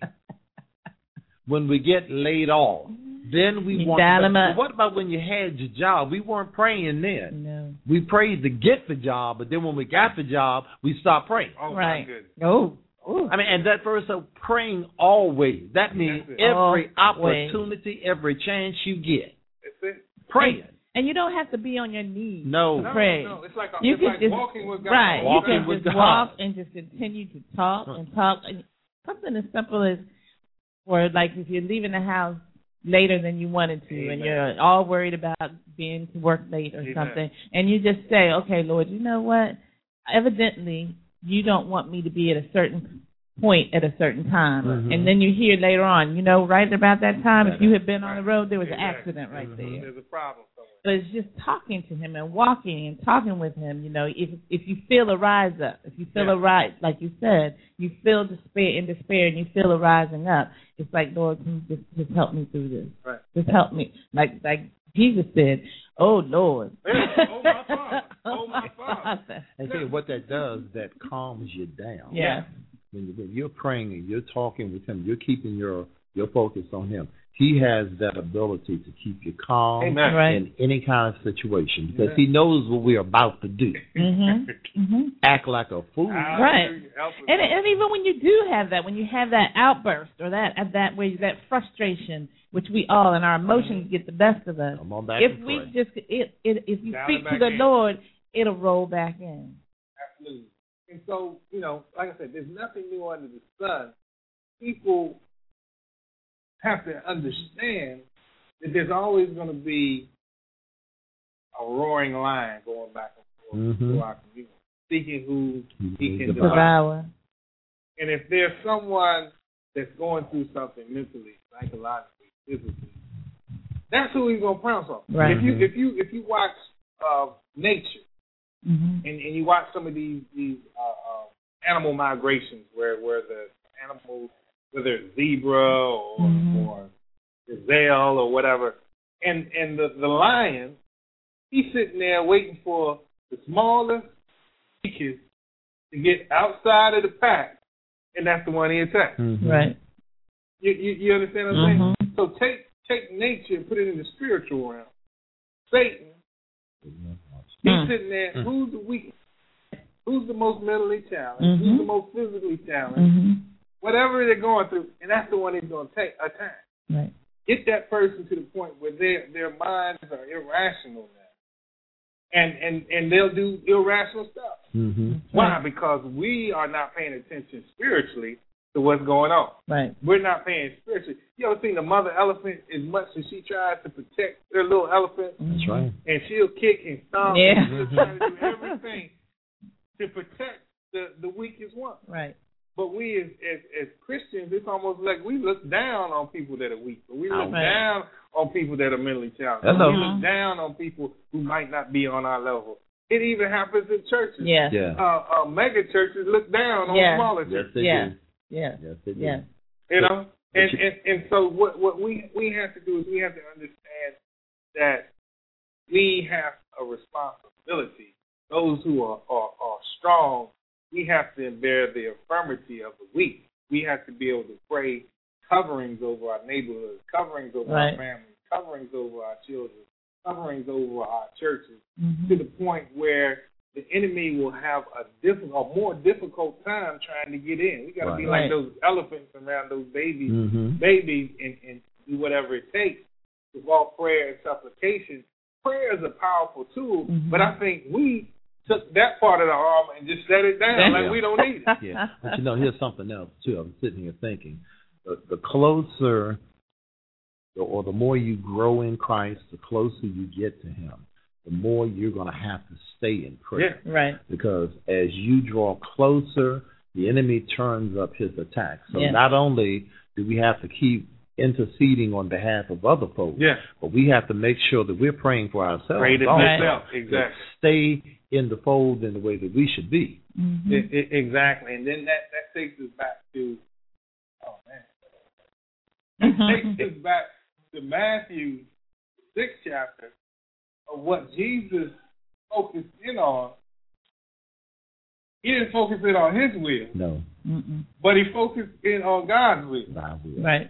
When we get laid off, then we You want dial to 'em pray. up. What about when you had your job? We weren't praying then. No. We prayed to get the job, but then when we got the job, we stopped praying. Oh, my Right. goodness. Oh. Ooh. I mean, and that verse of praying always, that means That's it. every Always. opportunity, every chance you get, That's it. praying. And you don't have to be on your knees. No. No, Pray. no. It's like, a, You it's can like just walking with God. right. Walking you can with just God. walk and just continue to talk and talk. And something as simple as, or like if you're leaving the house later than you wanted to, Amen. and you're all worried about being to work late or Amen. something, and you just say, "Okay, Lord, you know what? Evidently, you don't want me to be at a certain point at a certain time." Mhm. And then you hear later on, you know, right about that time, if you had been on the road, there was an Exactly. accident right Mhm. there. There's a problem somewhere. But it's just talking to him and walking and talking with him. You know, if if you feel a rise up, if you feel Yeah. a rise, like you said, you feel despair in despair, and you feel a rising up. It's like, Lord, can you just just help me through this? Right. Just help me, like like Jesus said, "Oh Lord, Yeah. Oh, my Father. Oh, my Father." And see, what that does, that calms you down. Yeah. When, you, when you're praying and you're talking with him, you're keeping your, your focus on him. He has that ability to keep you calm Amen. Right. in any kind of situation because Yeah. he knows what we're about to do. Mhm. Mhm. Act like a fool. Right. Help us. And and even when you do have that, when you have that outburst or that that way that frustration, which we all and our emotions get the best of us. Come on back If and we pray. just it, it, if you Dial speak it to back the in. Lord, it'll roll back in. Absolutely. And so, you know, like I said, there's nothing new under the sun. People have to understand that there's always going to be a roaring lion going back and forth Mhm. through our community, seeking who he can Devour. devour. Devour. And if there's someone that's going through something mentally, psychologically, physically, that's who he's gonna pounce on. Right. If you if you if you watch uh, nature mm-hmm. and, and you watch some of these these uh, uh, animal migrations where where the animals, whether it's zebra or mm-hmm. or gazelle or whatever, and and the, the lion, he's sitting there waiting for the smallest weakest to get outside of the pack, and that's the one he attacks. Mm-hmm. Right. You, you you understand what I'm mm-hmm. saying? So take take nature and put it in the spiritual realm. Satan, he's mm. sitting there. Mm. Who's the weakest? Who's the most mentally challenged? Mm-hmm. Who's the most physically challenged? Mm-hmm. Whatever they're going through, and that's the one he's going to take attack. Right. Get that person to the point where their their minds are irrational now, and and and they'll do irrational stuff. Mm-hmm. Why? Right. Because we are not paying attention spiritually to what's going on. Right. We're not paying spiritually. You ever seen the mother elephant? As much as she tries to protect her little elephant, That's right. and she'll kick and stomp, Yeah. and she'll try to do everything to protect the the weakest one. Right. But we as, as as Christians, it's almost like we look down on people that are weak. Or we look right. down on people that are mentally challenged. Hello. We look down on people who might not be on our level. It even happens in churches. Yeah. Yeah. Uh, uh, mega churches look down on Yeah. smaller Yes, churches. they Yeah. do. Yeah. Yes, they do. Yeah. You know? But And, you- and and so what what we, we have to do is we have to understand that we have a responsibility. Those who are, are, are strong, we have to bear the infirmity of the weak. We have to be able to pray coverings over our neighborhoods, coverings over Right. our families, coverings over our children, coverings over our churches, Mm-hmm. to the point where the enemy will have a difficult, a more difficult time trying to get in. We got to Right. be like Right. those elephants around those babies, Mm-hmm. babies, and, and do whatever it takes with all prayer and supplication. Prayer is a powerful tool, Mhm. but I think we took that part of the armor and just set it down Yeah. like we don't need it. Yeah. But you know, here's something else too. I'm sitting here thinking, the, the closer, or the more you grow in Christ, the closer you get to Him, the more you're going to have to stay in prayer. Yeah. Right. Because as you draw closer, the enemy turns up his attack. So Yeah. not only do we have to keep interceding on behalf of other folks, Yeah. but we have to make sure that we're praying for ourselves. Pray to also, yourself. to Exactly. Stay in the fold in the way that we should be. Mm-hmm. It, it, exactly. And then that, that takes us back to, oh, man. That takes us back to Matthew sixth chapter of what Jesus focused in on. He didn't focus in on his will, No, Mm-mm. but he focused in on God's will. thy will. Right.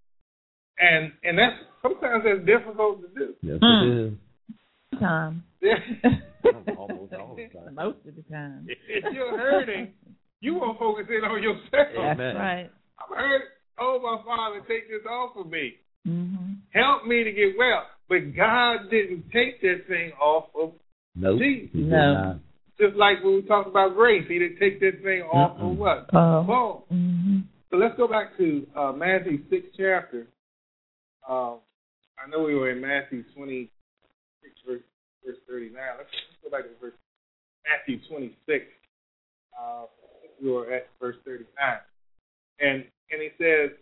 And and that's sometimes that's difficult to do. Yes, Mm. it is. Time. Almost all the time. Most of the time. If you're hurting, you won't focus in on yourself. That's Amen. right. I'm hurt. Oh, my Father, take this off of me. Mm-hmm. Help me to get well. But God didn't take that thing off of Nope. Jesus. He did No. not. Just like when we talked about grace, he didn't take that thing off Mm-mm. of what? Paul. Paul. Mm-hmm. So let's go back to uh, Matthew sixth chapter. Um, I know we were in Matthew twenty-six, verse, verse thirty-nine. Let's, let's go back to verse Matthew twenty-six. Uh, we were at verse thirty-nine. And, and he says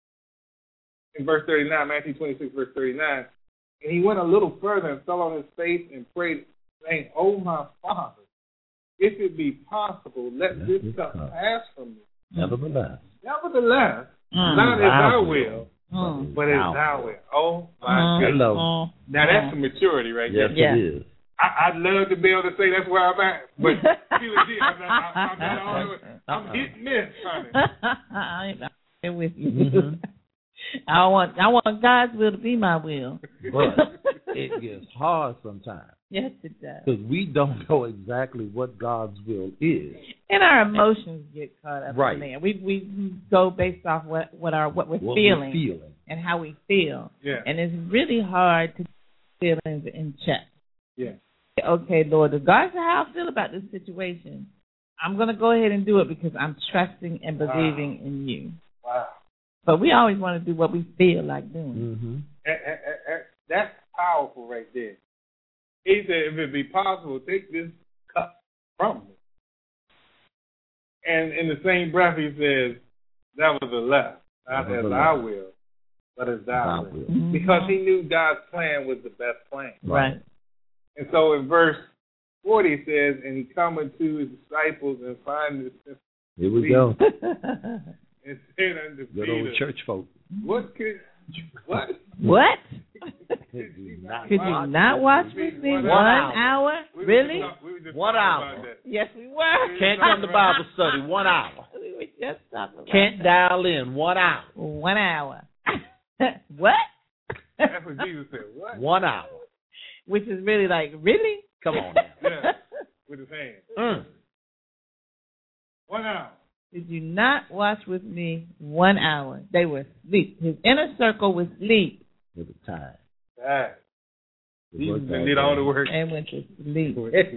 in verse thirty-nine, Matthew twenty-six, verse thirty-nine, and he went a little further and fell on his face and prayed, saying, "Oh, my Father, if it be possible, let Let this this cup cup pass from me. Nevertheless, Nevertheless, Mm. not as Thy thy will, will, Mm. but as thy will." Oh, my Mm. goodness. Hello. Mm. Now, that's some maturity right Yes, there. Yeah. it is. I, I'd love to be able to say that's where I'm at, but see, legit, I'm not, I'm not all the way. I'm Uh-uh. hitting this, honey. I'm I'm with you. Mhm. I want I want God's will to be my will. But it gets hard sometimes Yes, it does. because we don't know exactly what God's will is. And our emotions get caught up Right. in there. We we go based off what, what our what we're What feeling we're feeling. and how we feel. Yeah, And it's really hard to keep feelings in check. yeah. Okay, Lord, regardless of how I feel about this situation, I'm going to go ahead and do it because I'm trusting and believing Wow. in you. Wow. But we always want to do what we feel like doing. Mm-hmm. Eh, eh, eh, eh, That's powerful right there. He said, if it be possible, take this cup from me. And in the same breath, he says, nevertheless, not as I will, but as thou will. Mm-hmm. Because he knew God's plan was the best plan. Right. And so in verse forty it says, and he cometh to his disciples and findeth them. Here we go. And said unto Good old Peter, church folk. what could, what? What? Could you not Could you not watch with me one, one hour? hour? We Really? Just, we just one hour. Yes, we were. Can't come to Bible study. One hour. We were just talking about Can't that. dial in. One hour. One hour. What? That's what Jesus said. What? One hour. Which is really like, really? Come on now. Yeah, with his hand. Mm. One hour. Did you not watch with me one hour? They were asleep. His inner circle was asleep. With the time. Right. The Jesus work did all the work. And went to sleep.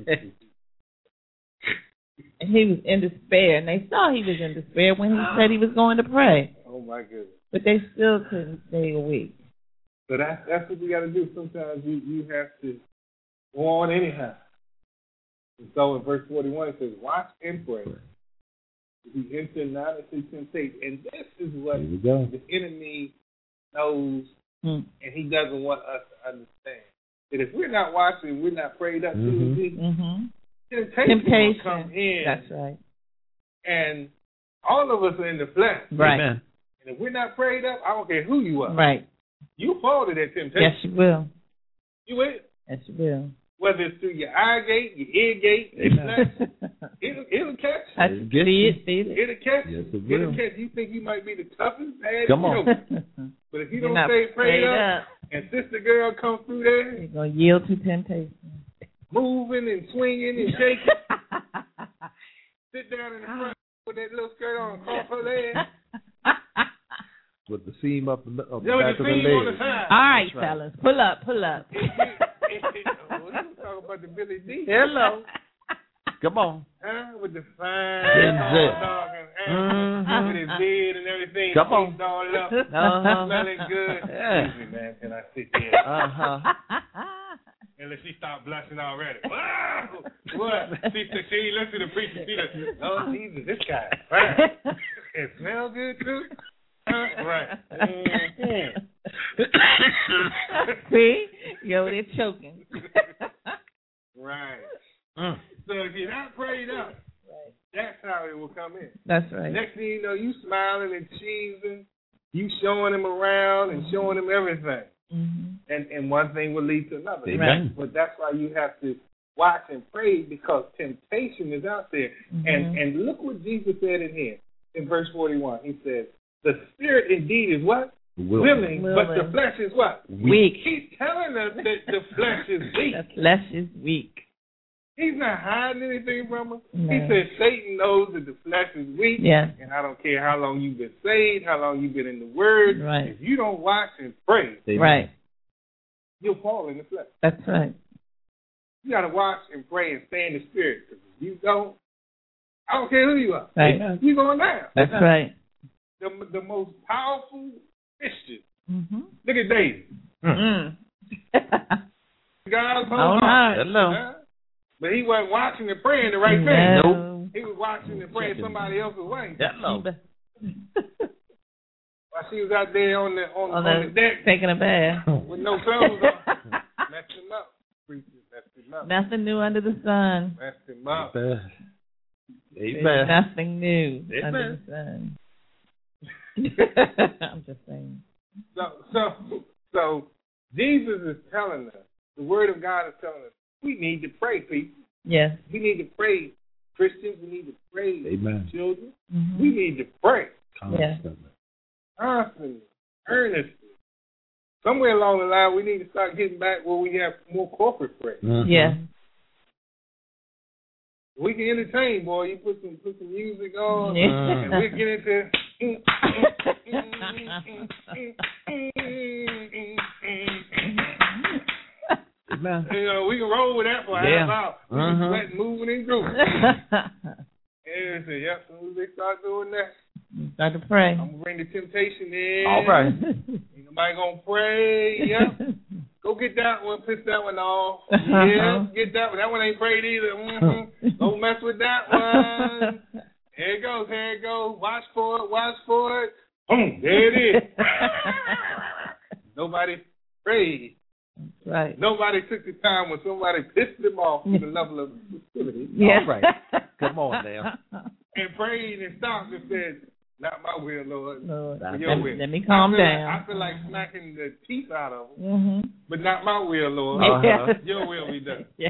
And he was in despair. And they saw he was in despair when he said he was going to pray. Oh, my goodness. But they still couldn't stay awake. So that's, that's what you got to do. Sometimes you, you have to go on anyhow. And so in verse forty-one it says, watch and pray. We enter not into temptation. And this is what Here we go. the enemy knows, Mm. and he doesn't want us to understand. That if we're not watching, we're not prayed up to, Mm-hmm. Mm-hmm. temptation, Temptation. will come in. That's right. And all of us are in the flesh. Right. Amen. And if we're not prayed up, I don't care who you are. Right. You fall to that temptation. Yes, you will. You will. Yes, you will. Whether it's through your eye gate, your ear gate, your flesh, it'll, it'll catch. I It'll see get it, feel it. It'll catch. Yes, it It'll will. catch. You think you might be the toughest bad Come on. But if you You're don't not stay prayed prayed up, up. and sister girl come through there, You're going to yield to temptation. moving and swinging and shaking, sit down in the front with that little skirt on, cross her legs. With the seam up the, up the Yo, back the of the seam on the leg. side. All right, That's right. fellas. Pull up, pull up. If you, if you, oh, you talking about the Billy D. Hello. Come on. Huh? With the fine Gen Z. dog and Mhm. with his beard and everything. Come on. He's all up. Uh-huh. Smelling good. Yeah. Excuse me, man. Can I sit there? Uh-huh. Unless she start blushing already. Wow! What? She, she ain't listen to the preacher. She just, oh, Jesus, this guy. Right. It smell good, too? Huh? Right. Mm-hmm. See? Yo, they're choking. Right. Mm. So if you're not prayed up, Right. that's how it will come in. That's right. Next thing you know, you smiling and cheesing, you showing him around and showing him everything. Mm-hmm. And and one thing will lead to another. Amen. But that's why you have to watch and pray, because temptation is out there. Mm-hmm. And and look what Jesus said in here in verse forty-one. He says, the spirit indeed is what? Willing, Willing. but the flesh is what? Weak. He's telling us that the flesh is weak. The flesh is weak. He's not hiding anything from us. No. He says Satan knows that the flesh is weak. Yeah. And I don't care how long you've been saved, how long you've been in the Word. Right. If you don't watch and pray, Amen. Right. you'll fall in the flesh. That's right. You got to watch and pray and stay in the Spirit. Because if you don't, I don't care who you are. Right. Amen. You're going down. That's right. The, the most powerful Christian. Mm-hmm. Look at David. Mm. God's All right. Hello. Huh? But he wasn't watching and praying the right thing. No. He was watching and praying somebody else's way. Hello. While she was out there on the on, On on the- the deck Taking a bath. with no clothes on, messed him up. Preachers messed him up. Nothing new under the sun. Messed him up. Amen. There's Amen. nothing new Amen. under the sun. I'm just saying. So so so Jesus is telling us, the Word of God is telling us, we need to pray, people. Yes. We need to pray, Christians. We need to pray, Amen. children. Mm-hmm. We need to pray Constantly. constantly, earnestly. Somewhere along the line, we need to start getting back where we have more corporate prayer. Mhm. Yeah. We can entertain, boy. You put some put some music on, Yeah. and we get into. Amen. You know, we can roll with that for a Yeah. half hour. We Uh-huh. can sweat, moving and grooving. And say, yep, as soon as they start doing that, Start to pray. I'm gonna bring the temptation in. All right. Ain't nobody gonna pray. Yep. Go get that one. Piss that one off. Uh-huh. Yeah, get that one. That one ain't prayed either. Mm-hmm. Don't mess with that one. Here it goes, here it goes. Watch for it, watch for it. Boom, there it is. Nobody prayed. Right. Nobody took the time when somebody pissed them off to the level of hostility. Yeah. All right. Come on now. And prayed and stopped and said, not my will, Lord. Lord, but let, your will. let me calm I feel down. Like, I feel like smacking the teeth out of them, Mm-hmm. but not my will, Lord. Uh-huh. Your will be done. Yeah.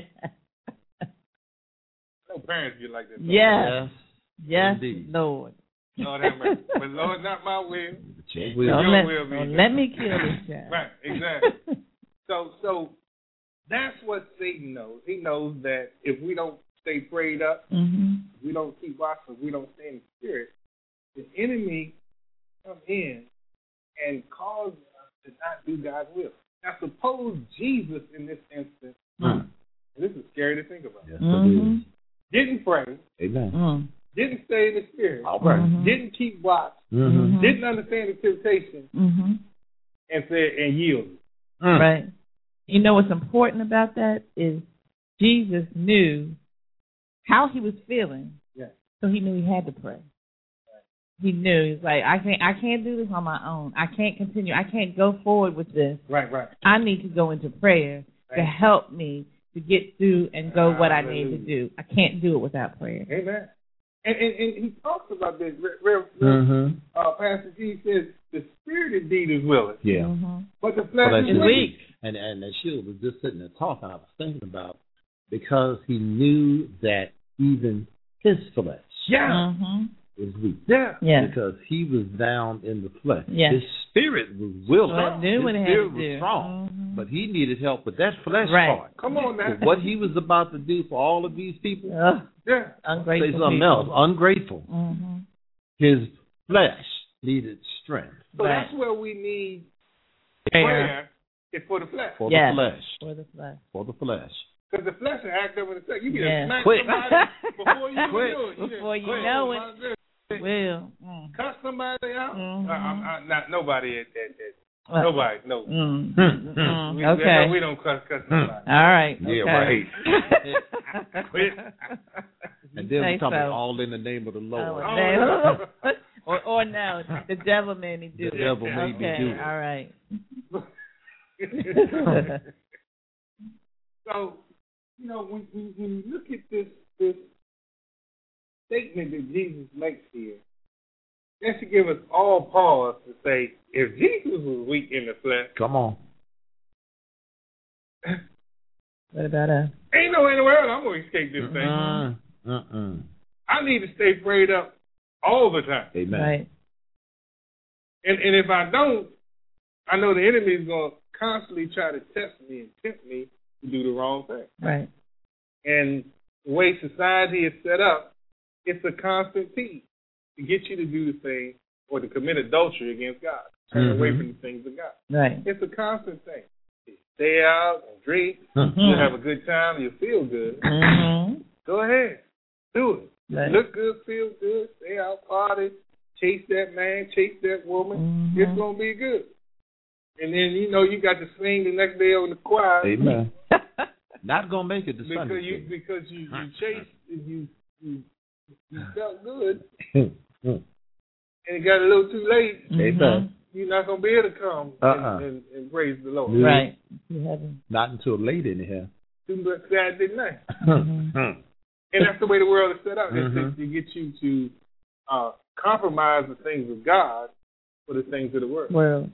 No parents get like that. Yes. Yes, Indeed. Lord. Lord have mercy. But Lord, not my will. Your But will. Don't, your let, will be don't done. let me kill this child. Right, exactly. so, so that's what Satan knows. He knows that if we don't stay prayed up, Mm-hmm. if we don't keep watching, if we don't stay in the spirit, the enemy come in and cause us to not do God's will. Now, suppose Jesus in this instance, Mm. this is scary to think about, Yes, Mm-hmm. didn't pray, it is. Amen. Mm. didn't stay in the spirit, All right. Mhm. didn't keep watch, Mm-hmm. didn't understand the temptation, Mm-hmm. and said and yielded. Mm. Right. You know what's important about that is Jesus knew how he was feeling, Yeah. so he knew he had to pray. He knew he's like, I can't, I can't do this on my own. I can't continue. I can't go forward with this. Right, right. I need to go into prayer to Right. help me to get through and go what I need to Hallelujah. do. I can't do it without prayer. Amen. And, and, and he talks about this. Real, real, Mm-hmm. uh, Pastor G says the spirit indeed is willing, Yeah. Mm-hmm. but the flesh Well, is that's It's weak. weak. And and as Sheila was just sitting there talking, I was thinking about because he knew that even his flesh Yeah, Mm-hmm. is weak. yeah. Yeah. Because he was down in the flesh. Yeah. His spirit was willing. So it knew His what it had spirit to was do. strong. Mhm. But he needed help with that flesh Right. part. Come on now. But what he was about to do for all of these people, Ugh, Yeah. ungrateful say something people. else, ungrateful. Mm-hmm. His flesh needed strength So Right. that's where we need Prayer. prayer is for the flesh. for Yes. the flesh. For the flesh. For the flesh. Because the flesh will act up in a second. You get Yeah. smack Quick. somebody before you Quick. do it. Before you quick. know it. My goodness. Will. Mm. Cuss somebody out. Mhm. Uh, I'm, I'm not nobody at that. Well, Nobody. No. Mm. Mm. Mm. We, Okay. we don't cuss, cuss nobody. All right. Yeah, okay. right. Quit. And then Say we talking so. about all in the name of the Lord. Oh, Oh, no. no. or, or no, the devil made me do The it. devil made me okay. do it. All right. So, you know, when, when, when you look at this this statement that Jesus makes here, that should give us all pause to say, if Jesus was weak in the flesh, Come on. What about us? ain't no way in the world I'm going to escape this thing. Mm-mm. Mm-mm. I need to stay prayed up all the time. Amen. Right. And and if I don't, I know the enemy is going to constantly try to test me and tempt me to do the wrong thing. Right. And the way society is set up, it's a constant tease to get you to do the thing or to commit adultery against God, turn Mhm. away from the things of God. Right. It's a constant thing. You stay out and drink, Mm-hmm. you have a good time, you feel good. Mm-hmm. Go ahead, do it. Right. Look good, feel good, stay out, party, chase that man, chase that woman. Mhm. It's gonna be good. And then you know you got to sing the next day on the choir. Amen. Not gonna make it to Because Sunday. you because you, you chased and you you you felt good Mm. and it got a little too late. Mhm. Amen. You're not gonna be able to come Uh-uh. and, and, and praise the Lord. Yeah. Right. To heaven. Not until late in here. Too much Saturday night. Mhm. Mm. And that's the way the world is set up. It's Mhm. to, to get you to uh, compromise the things of God for the things of the world. World.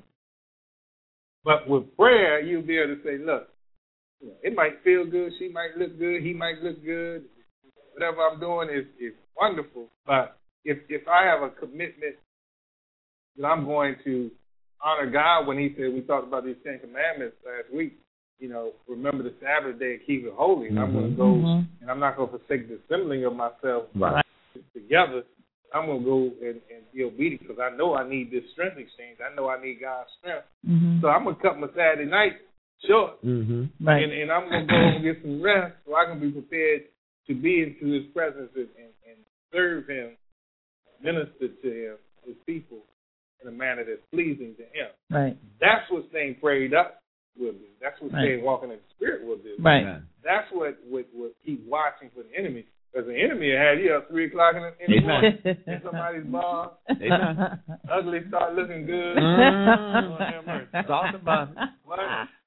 But with prayer, you'll be able to say, look, you know, it might feel good, she might look good, he might look good. Whatever I'm doing is, is wonderful. But if if I have a commitment that I'm going to honor God when he said, we talked about these Ten Commandments last week, you know, remember the Sabbath day and keep it holy. And I'm going to go, Mhm. and I'm not going to forsake the assembling of myself Right. together. I'm going to go and, and be obedient because I know I need this strength exchange. I know I need God's strength. Mhm. So I'm going to cut my Saturday night short. Mm-hmm. Right. And, and I'm going to go and get some rest so I can be prepared to be into his presence and, and, and serve him, minister to him, his people, in a manner that's pleasing to him. Right. That's what staying prayed up will do. That's what Right. staying walking in the spirit will do. Right. Amen. That's what would what keep watching for the enemy. Because the enemy had you up three o'clock in the, in the morning in somebody's bar. Amen. Ugly start looking good. Mm. Talk about it. What?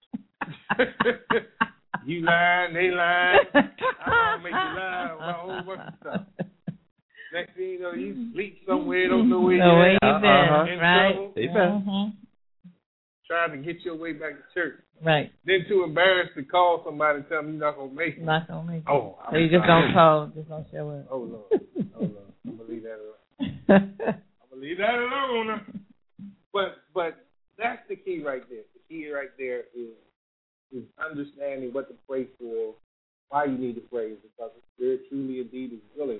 You lying, they lying. I'm gonna make you lie about a whole bunch of stuff. Next thing you know, you sleep somewhere, don't know where no, you're at. Uh-huh. In Right. trouble. Mm-hmm. Trying to get your way back to church. Right. Then too embarrassed to call somebody and tell them you're not gonna make it. Not gonna make it. Oh, so you just don't call, just don't show up. Oh Lord, oh Lord, I'm gonna leave that alone. I'm gonna leave that alone. But but that's the key right there. The key right there is is understanding what to pray for, why you need to pray, is because the Spirit truly indeed is willing.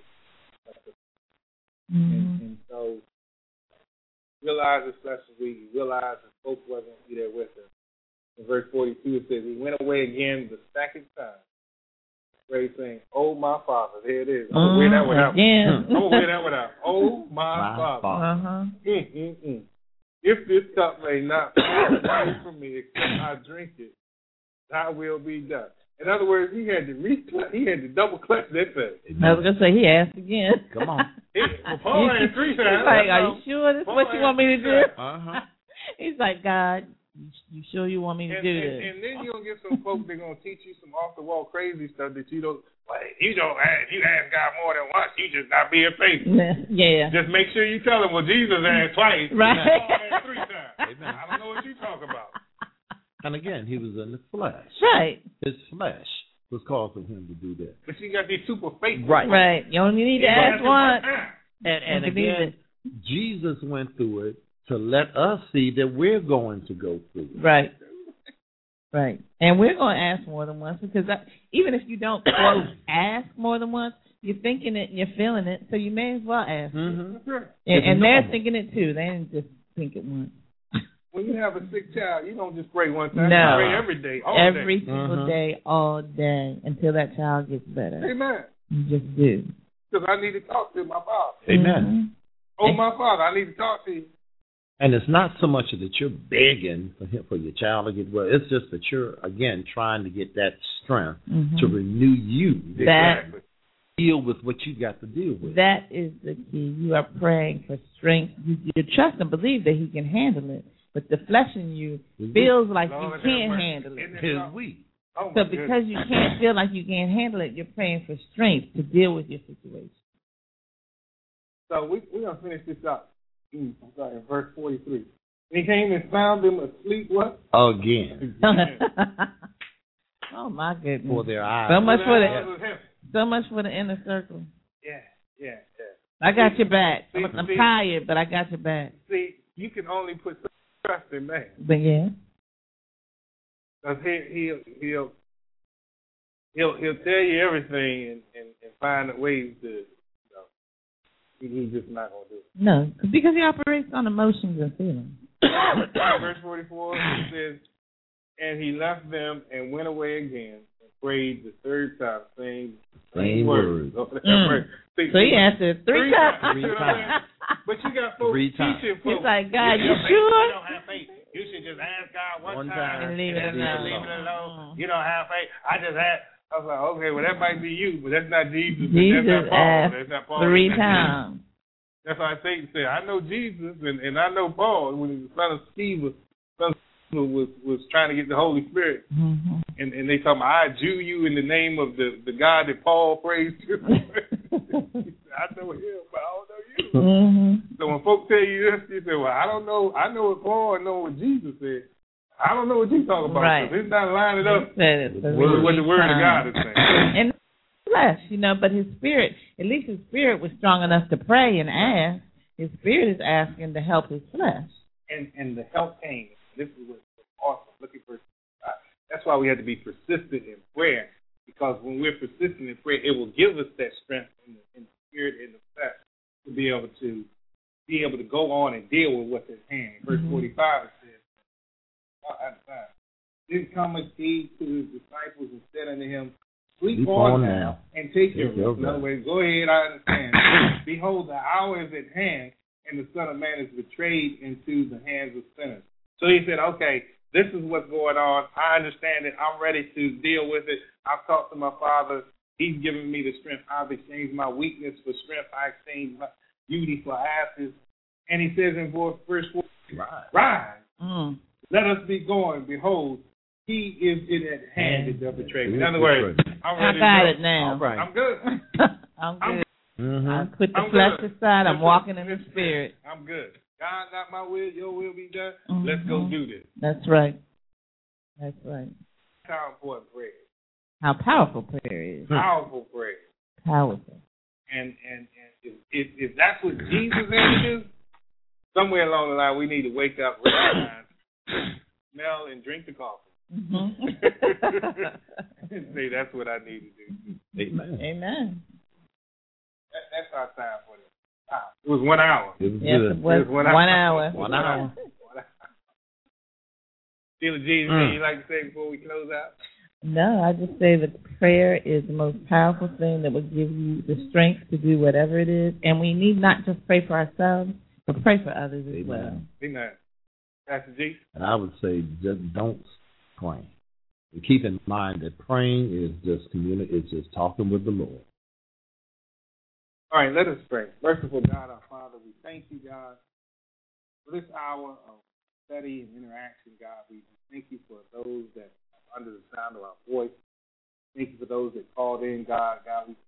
Mm-hmm. And, and so realize this lesson we realize that folks wasn't gonna be there with us. In verse forty-two it says he went away again the second time. Where he's saying, "Oh my Father," there it is. I'm gonna wear that one out. Yeah. I'm gonna wear that one out. Oh my, My Father. Father. Uh-huh. Mm, mm, mm. If this cup may not pass away from me, except I drink it, thy will be done. In other words, he had to re he had to double clutch that thing. I was gonna say he asked again. Come on. He, well, Paul asked three times. He's like, are you sure this is Paul what you want me to do? Uh-huh. He's like, God, you sure you want me to And, do and, this? and then you'll get some folks that are gonna teach you some off the wall crazy stuff that you don't. Well, you don't. If you ask God more than once, you just not being faithful. Yeah. Just make sure you tell him. Well, Jesus asked twice. Right. Paul asked three times. Amen. I don't know what you talk about. And again, he was in the flesh. Right. His flesh was causing him to do that. But you got these super faithful. Right. Right. You only need to You ask ask him once. time. And, and You believe again, Jesus went through it to let us see that we're going to go through it. Right. Right. And we're going to ask more than once because I, even if you don't, quote, ask more than once, you're thinking it and you're feeling it, so you may as well ask. Mm-hmm. That's right. And, and they're normal. thinking it too. They didn't just think it once. When you have a sick child, you don't just pray one time. No. You pray every day, all Every day. single Mhm. day, all day, until that child gets better. Amen. You just do. Because I need to talk to my father. Amen. Oh, my Father, I need to talk to you. And it's not so much that you're begging for him, for your child to get well. It's just that you're, again, trying to get that strength Mhm. to renew you, That Exactly. deal with what you got to deal with. That is the key. You are praying for strength. You, you trust and believe that he can handle it, but the flesh in you feels like Lord you have can't mercy. handle it. Isn't it His something? weak. Oh, my So goodness. because you can't feel like you can't handle it, you're praying for strength to deal with your situation. So we, we're going to finish this up. Mm, I'm sorry, in verse forty-three. And he came and found them asleep, what? Again. Oh my goodness! For their eyes. So much for the Yeah, so much for the inner circle. yeah, yeah. I got your back. See, I'm, I'm see. tired, but I got your back. See, you can only put some trust in man. But yeah, Because he, he'll, he'll, he'll, he'll tell you everything and, and, and find ways to, you know, he, he's just not going to do it. no, because he operates on emotions and feelings. Verse forty-four, it says, and he left them and went away again and prayed the third time, saying Same words. words. Mm. See, So he answered three, Three times. times. Three times. But you got folks Three times. teaching folks. He's like, God, you don't have faith. sure? You don't have faith. You should just ask God one, One time, time and leave it and alone. leave it alone. Mm. You don't have faith. I just asked. I was like, okay, well that might be you, but that's not Jesus. but Jesus that's not Paul. asked That's not Paul. three That's not times. Jesus. That's why Satan said, I know Jesus and, and I know Paul when the son of Sceva, son of Sceva was, was trying to get the Holy Spirit. Mm-hmm. And, and they talking about, I Jew you in the name of the, the God that Paul prays to. I know him, but I don't know you. Mm-hmm. So when folks tell you this, you say, well, I don't know. I know what Paul, I know what Jesus said. I don't know what you talking about. Right. Because it's not lining up Said it with what the Word of God is saying. And flesh, you know, but his spirit, at least his spirit was strong enough to pray and ask. His spirit is asking to help his flesh. And and the help came. This is what's awesome. Look at verse five. That's why we have to be persistent in prayer. Because when we're persistent in prayer, it will give us that strength in the, in the spirit and the flesh to be able to be able to go on and deal with what's at hand. Verse Mm-hmm. forty-five it says, oh, that's fine. Then cometh he to his disciples and said unto him, Sleep, Sleep on on now now. and take your Take your rest. In other rest. words, go ahead, I understand. Behold, the hour is at hand, and the Son of Man is betrayed into the hands of sinners. So he said, okay, this is what's going on. I understand it. I'm ready to deal with it. I've talked to my Father. He's given me the strength. I've exchanged my weakness for strength. I exchanged my beauty for ashes. And he says in verse four, rise. Rise. Mm. Let us be going. Behold, he is in at hand that doth betray me. In other words, I'm ready I got to it now. All right. I'm good. I'm good. I'm good. Mm-hmm. I put the I'm flesh good. aside. I'm Listen, walking in the listen, spirit. I'm good. God, not my will, your will be done. Mm-hmm. Let's go do this. That's right. That's right. How important prayer is. How powerful prayer is. Powerful prayer. Powerful. And and, and if, if if that's what Jesus is, somewhere along the line we need to wake up, recognize, smell, and drink the coffee. Mm-hmm. And say that's what I need to do. Amen. Amen. That, that's our time for this. Wow. It was one hour. It was yes, good. it was, it was one, one hour. hour. One hour. Steeler Jesus, mm. anything you like to say before we close out? No, I just say that prayer is the most powerful thing that will give you the strength to do whatever it is. And we need not just pray for ourselves, but pray for others as Amen. well. Amen. Pastor G? And I would say just don't pray. And keep in mind that praying is just communi- it's just talking with the Lord. All right, let us pray. Merciful God, our Father, we thank you, God, for this hour of study and interaction, God. We thank you for those that are under the sound of our voice. Thank you for those that called in, God. God, we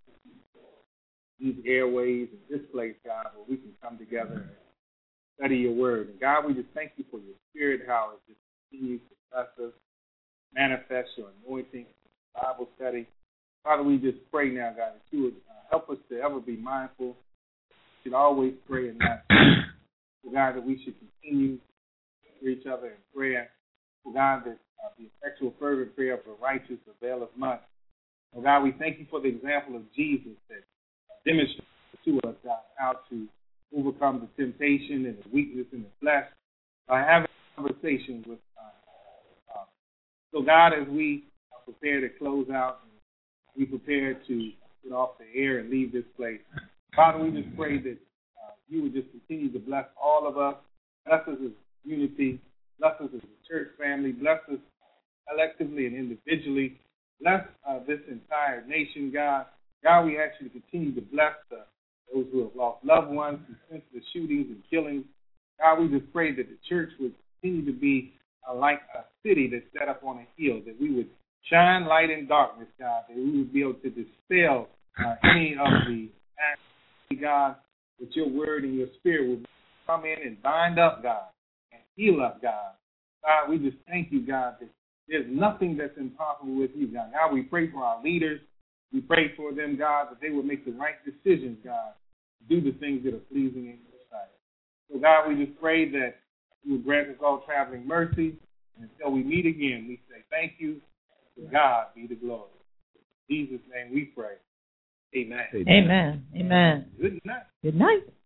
these airways and this place, God, where we can come together and study your word. And God, we just thank you for your spirit, how it just continues to bless us, manifest your anointing, Bible study. Father, we just pray now, God, that you would uh, help us to ever be mindful. We should always pray and not for God, that we should continue for each other in prayer. For God, that uh, the effectual fervent prayer of the righteous availeth much. For God, we thank you for the example of Jesus that demonstrates to us, God, how to overcome the temptation and the weakness in the flesh by having a conversation with God. Uh, so, God, as we prepare to close out and we prepare to get off the air and leave this place, Father, we just pray that uh, you would just continue to bless all of us, bless us as unity, bless us as a church family, bless us collectively and individually, bless uh, this entire nation, God. God, we ask you to continue to bless the, those who have lost loved ones since the shootings and killings. God, we just pray that the church would continue to be uh, like a city that's set up on a hill, that we would shine light in darkness, God, that we would be able to dispel uh, any of the acts, God, that your word and your spirit will come in and bind up, God, and heal up, God. God, we just thank you, God, that there's nothing that's impossible with you, God. God, we pray for our leaders. We pray for them, God, that they would make the right decisions, God, to do the things that are pleasing in your sight. So, God, we just pray that you would grant us all traveling mercy. And until we meet again, we say thank you. To God be the glory. In Jesus' name we pray. Amen. Amen. Amen. Good night. Good night.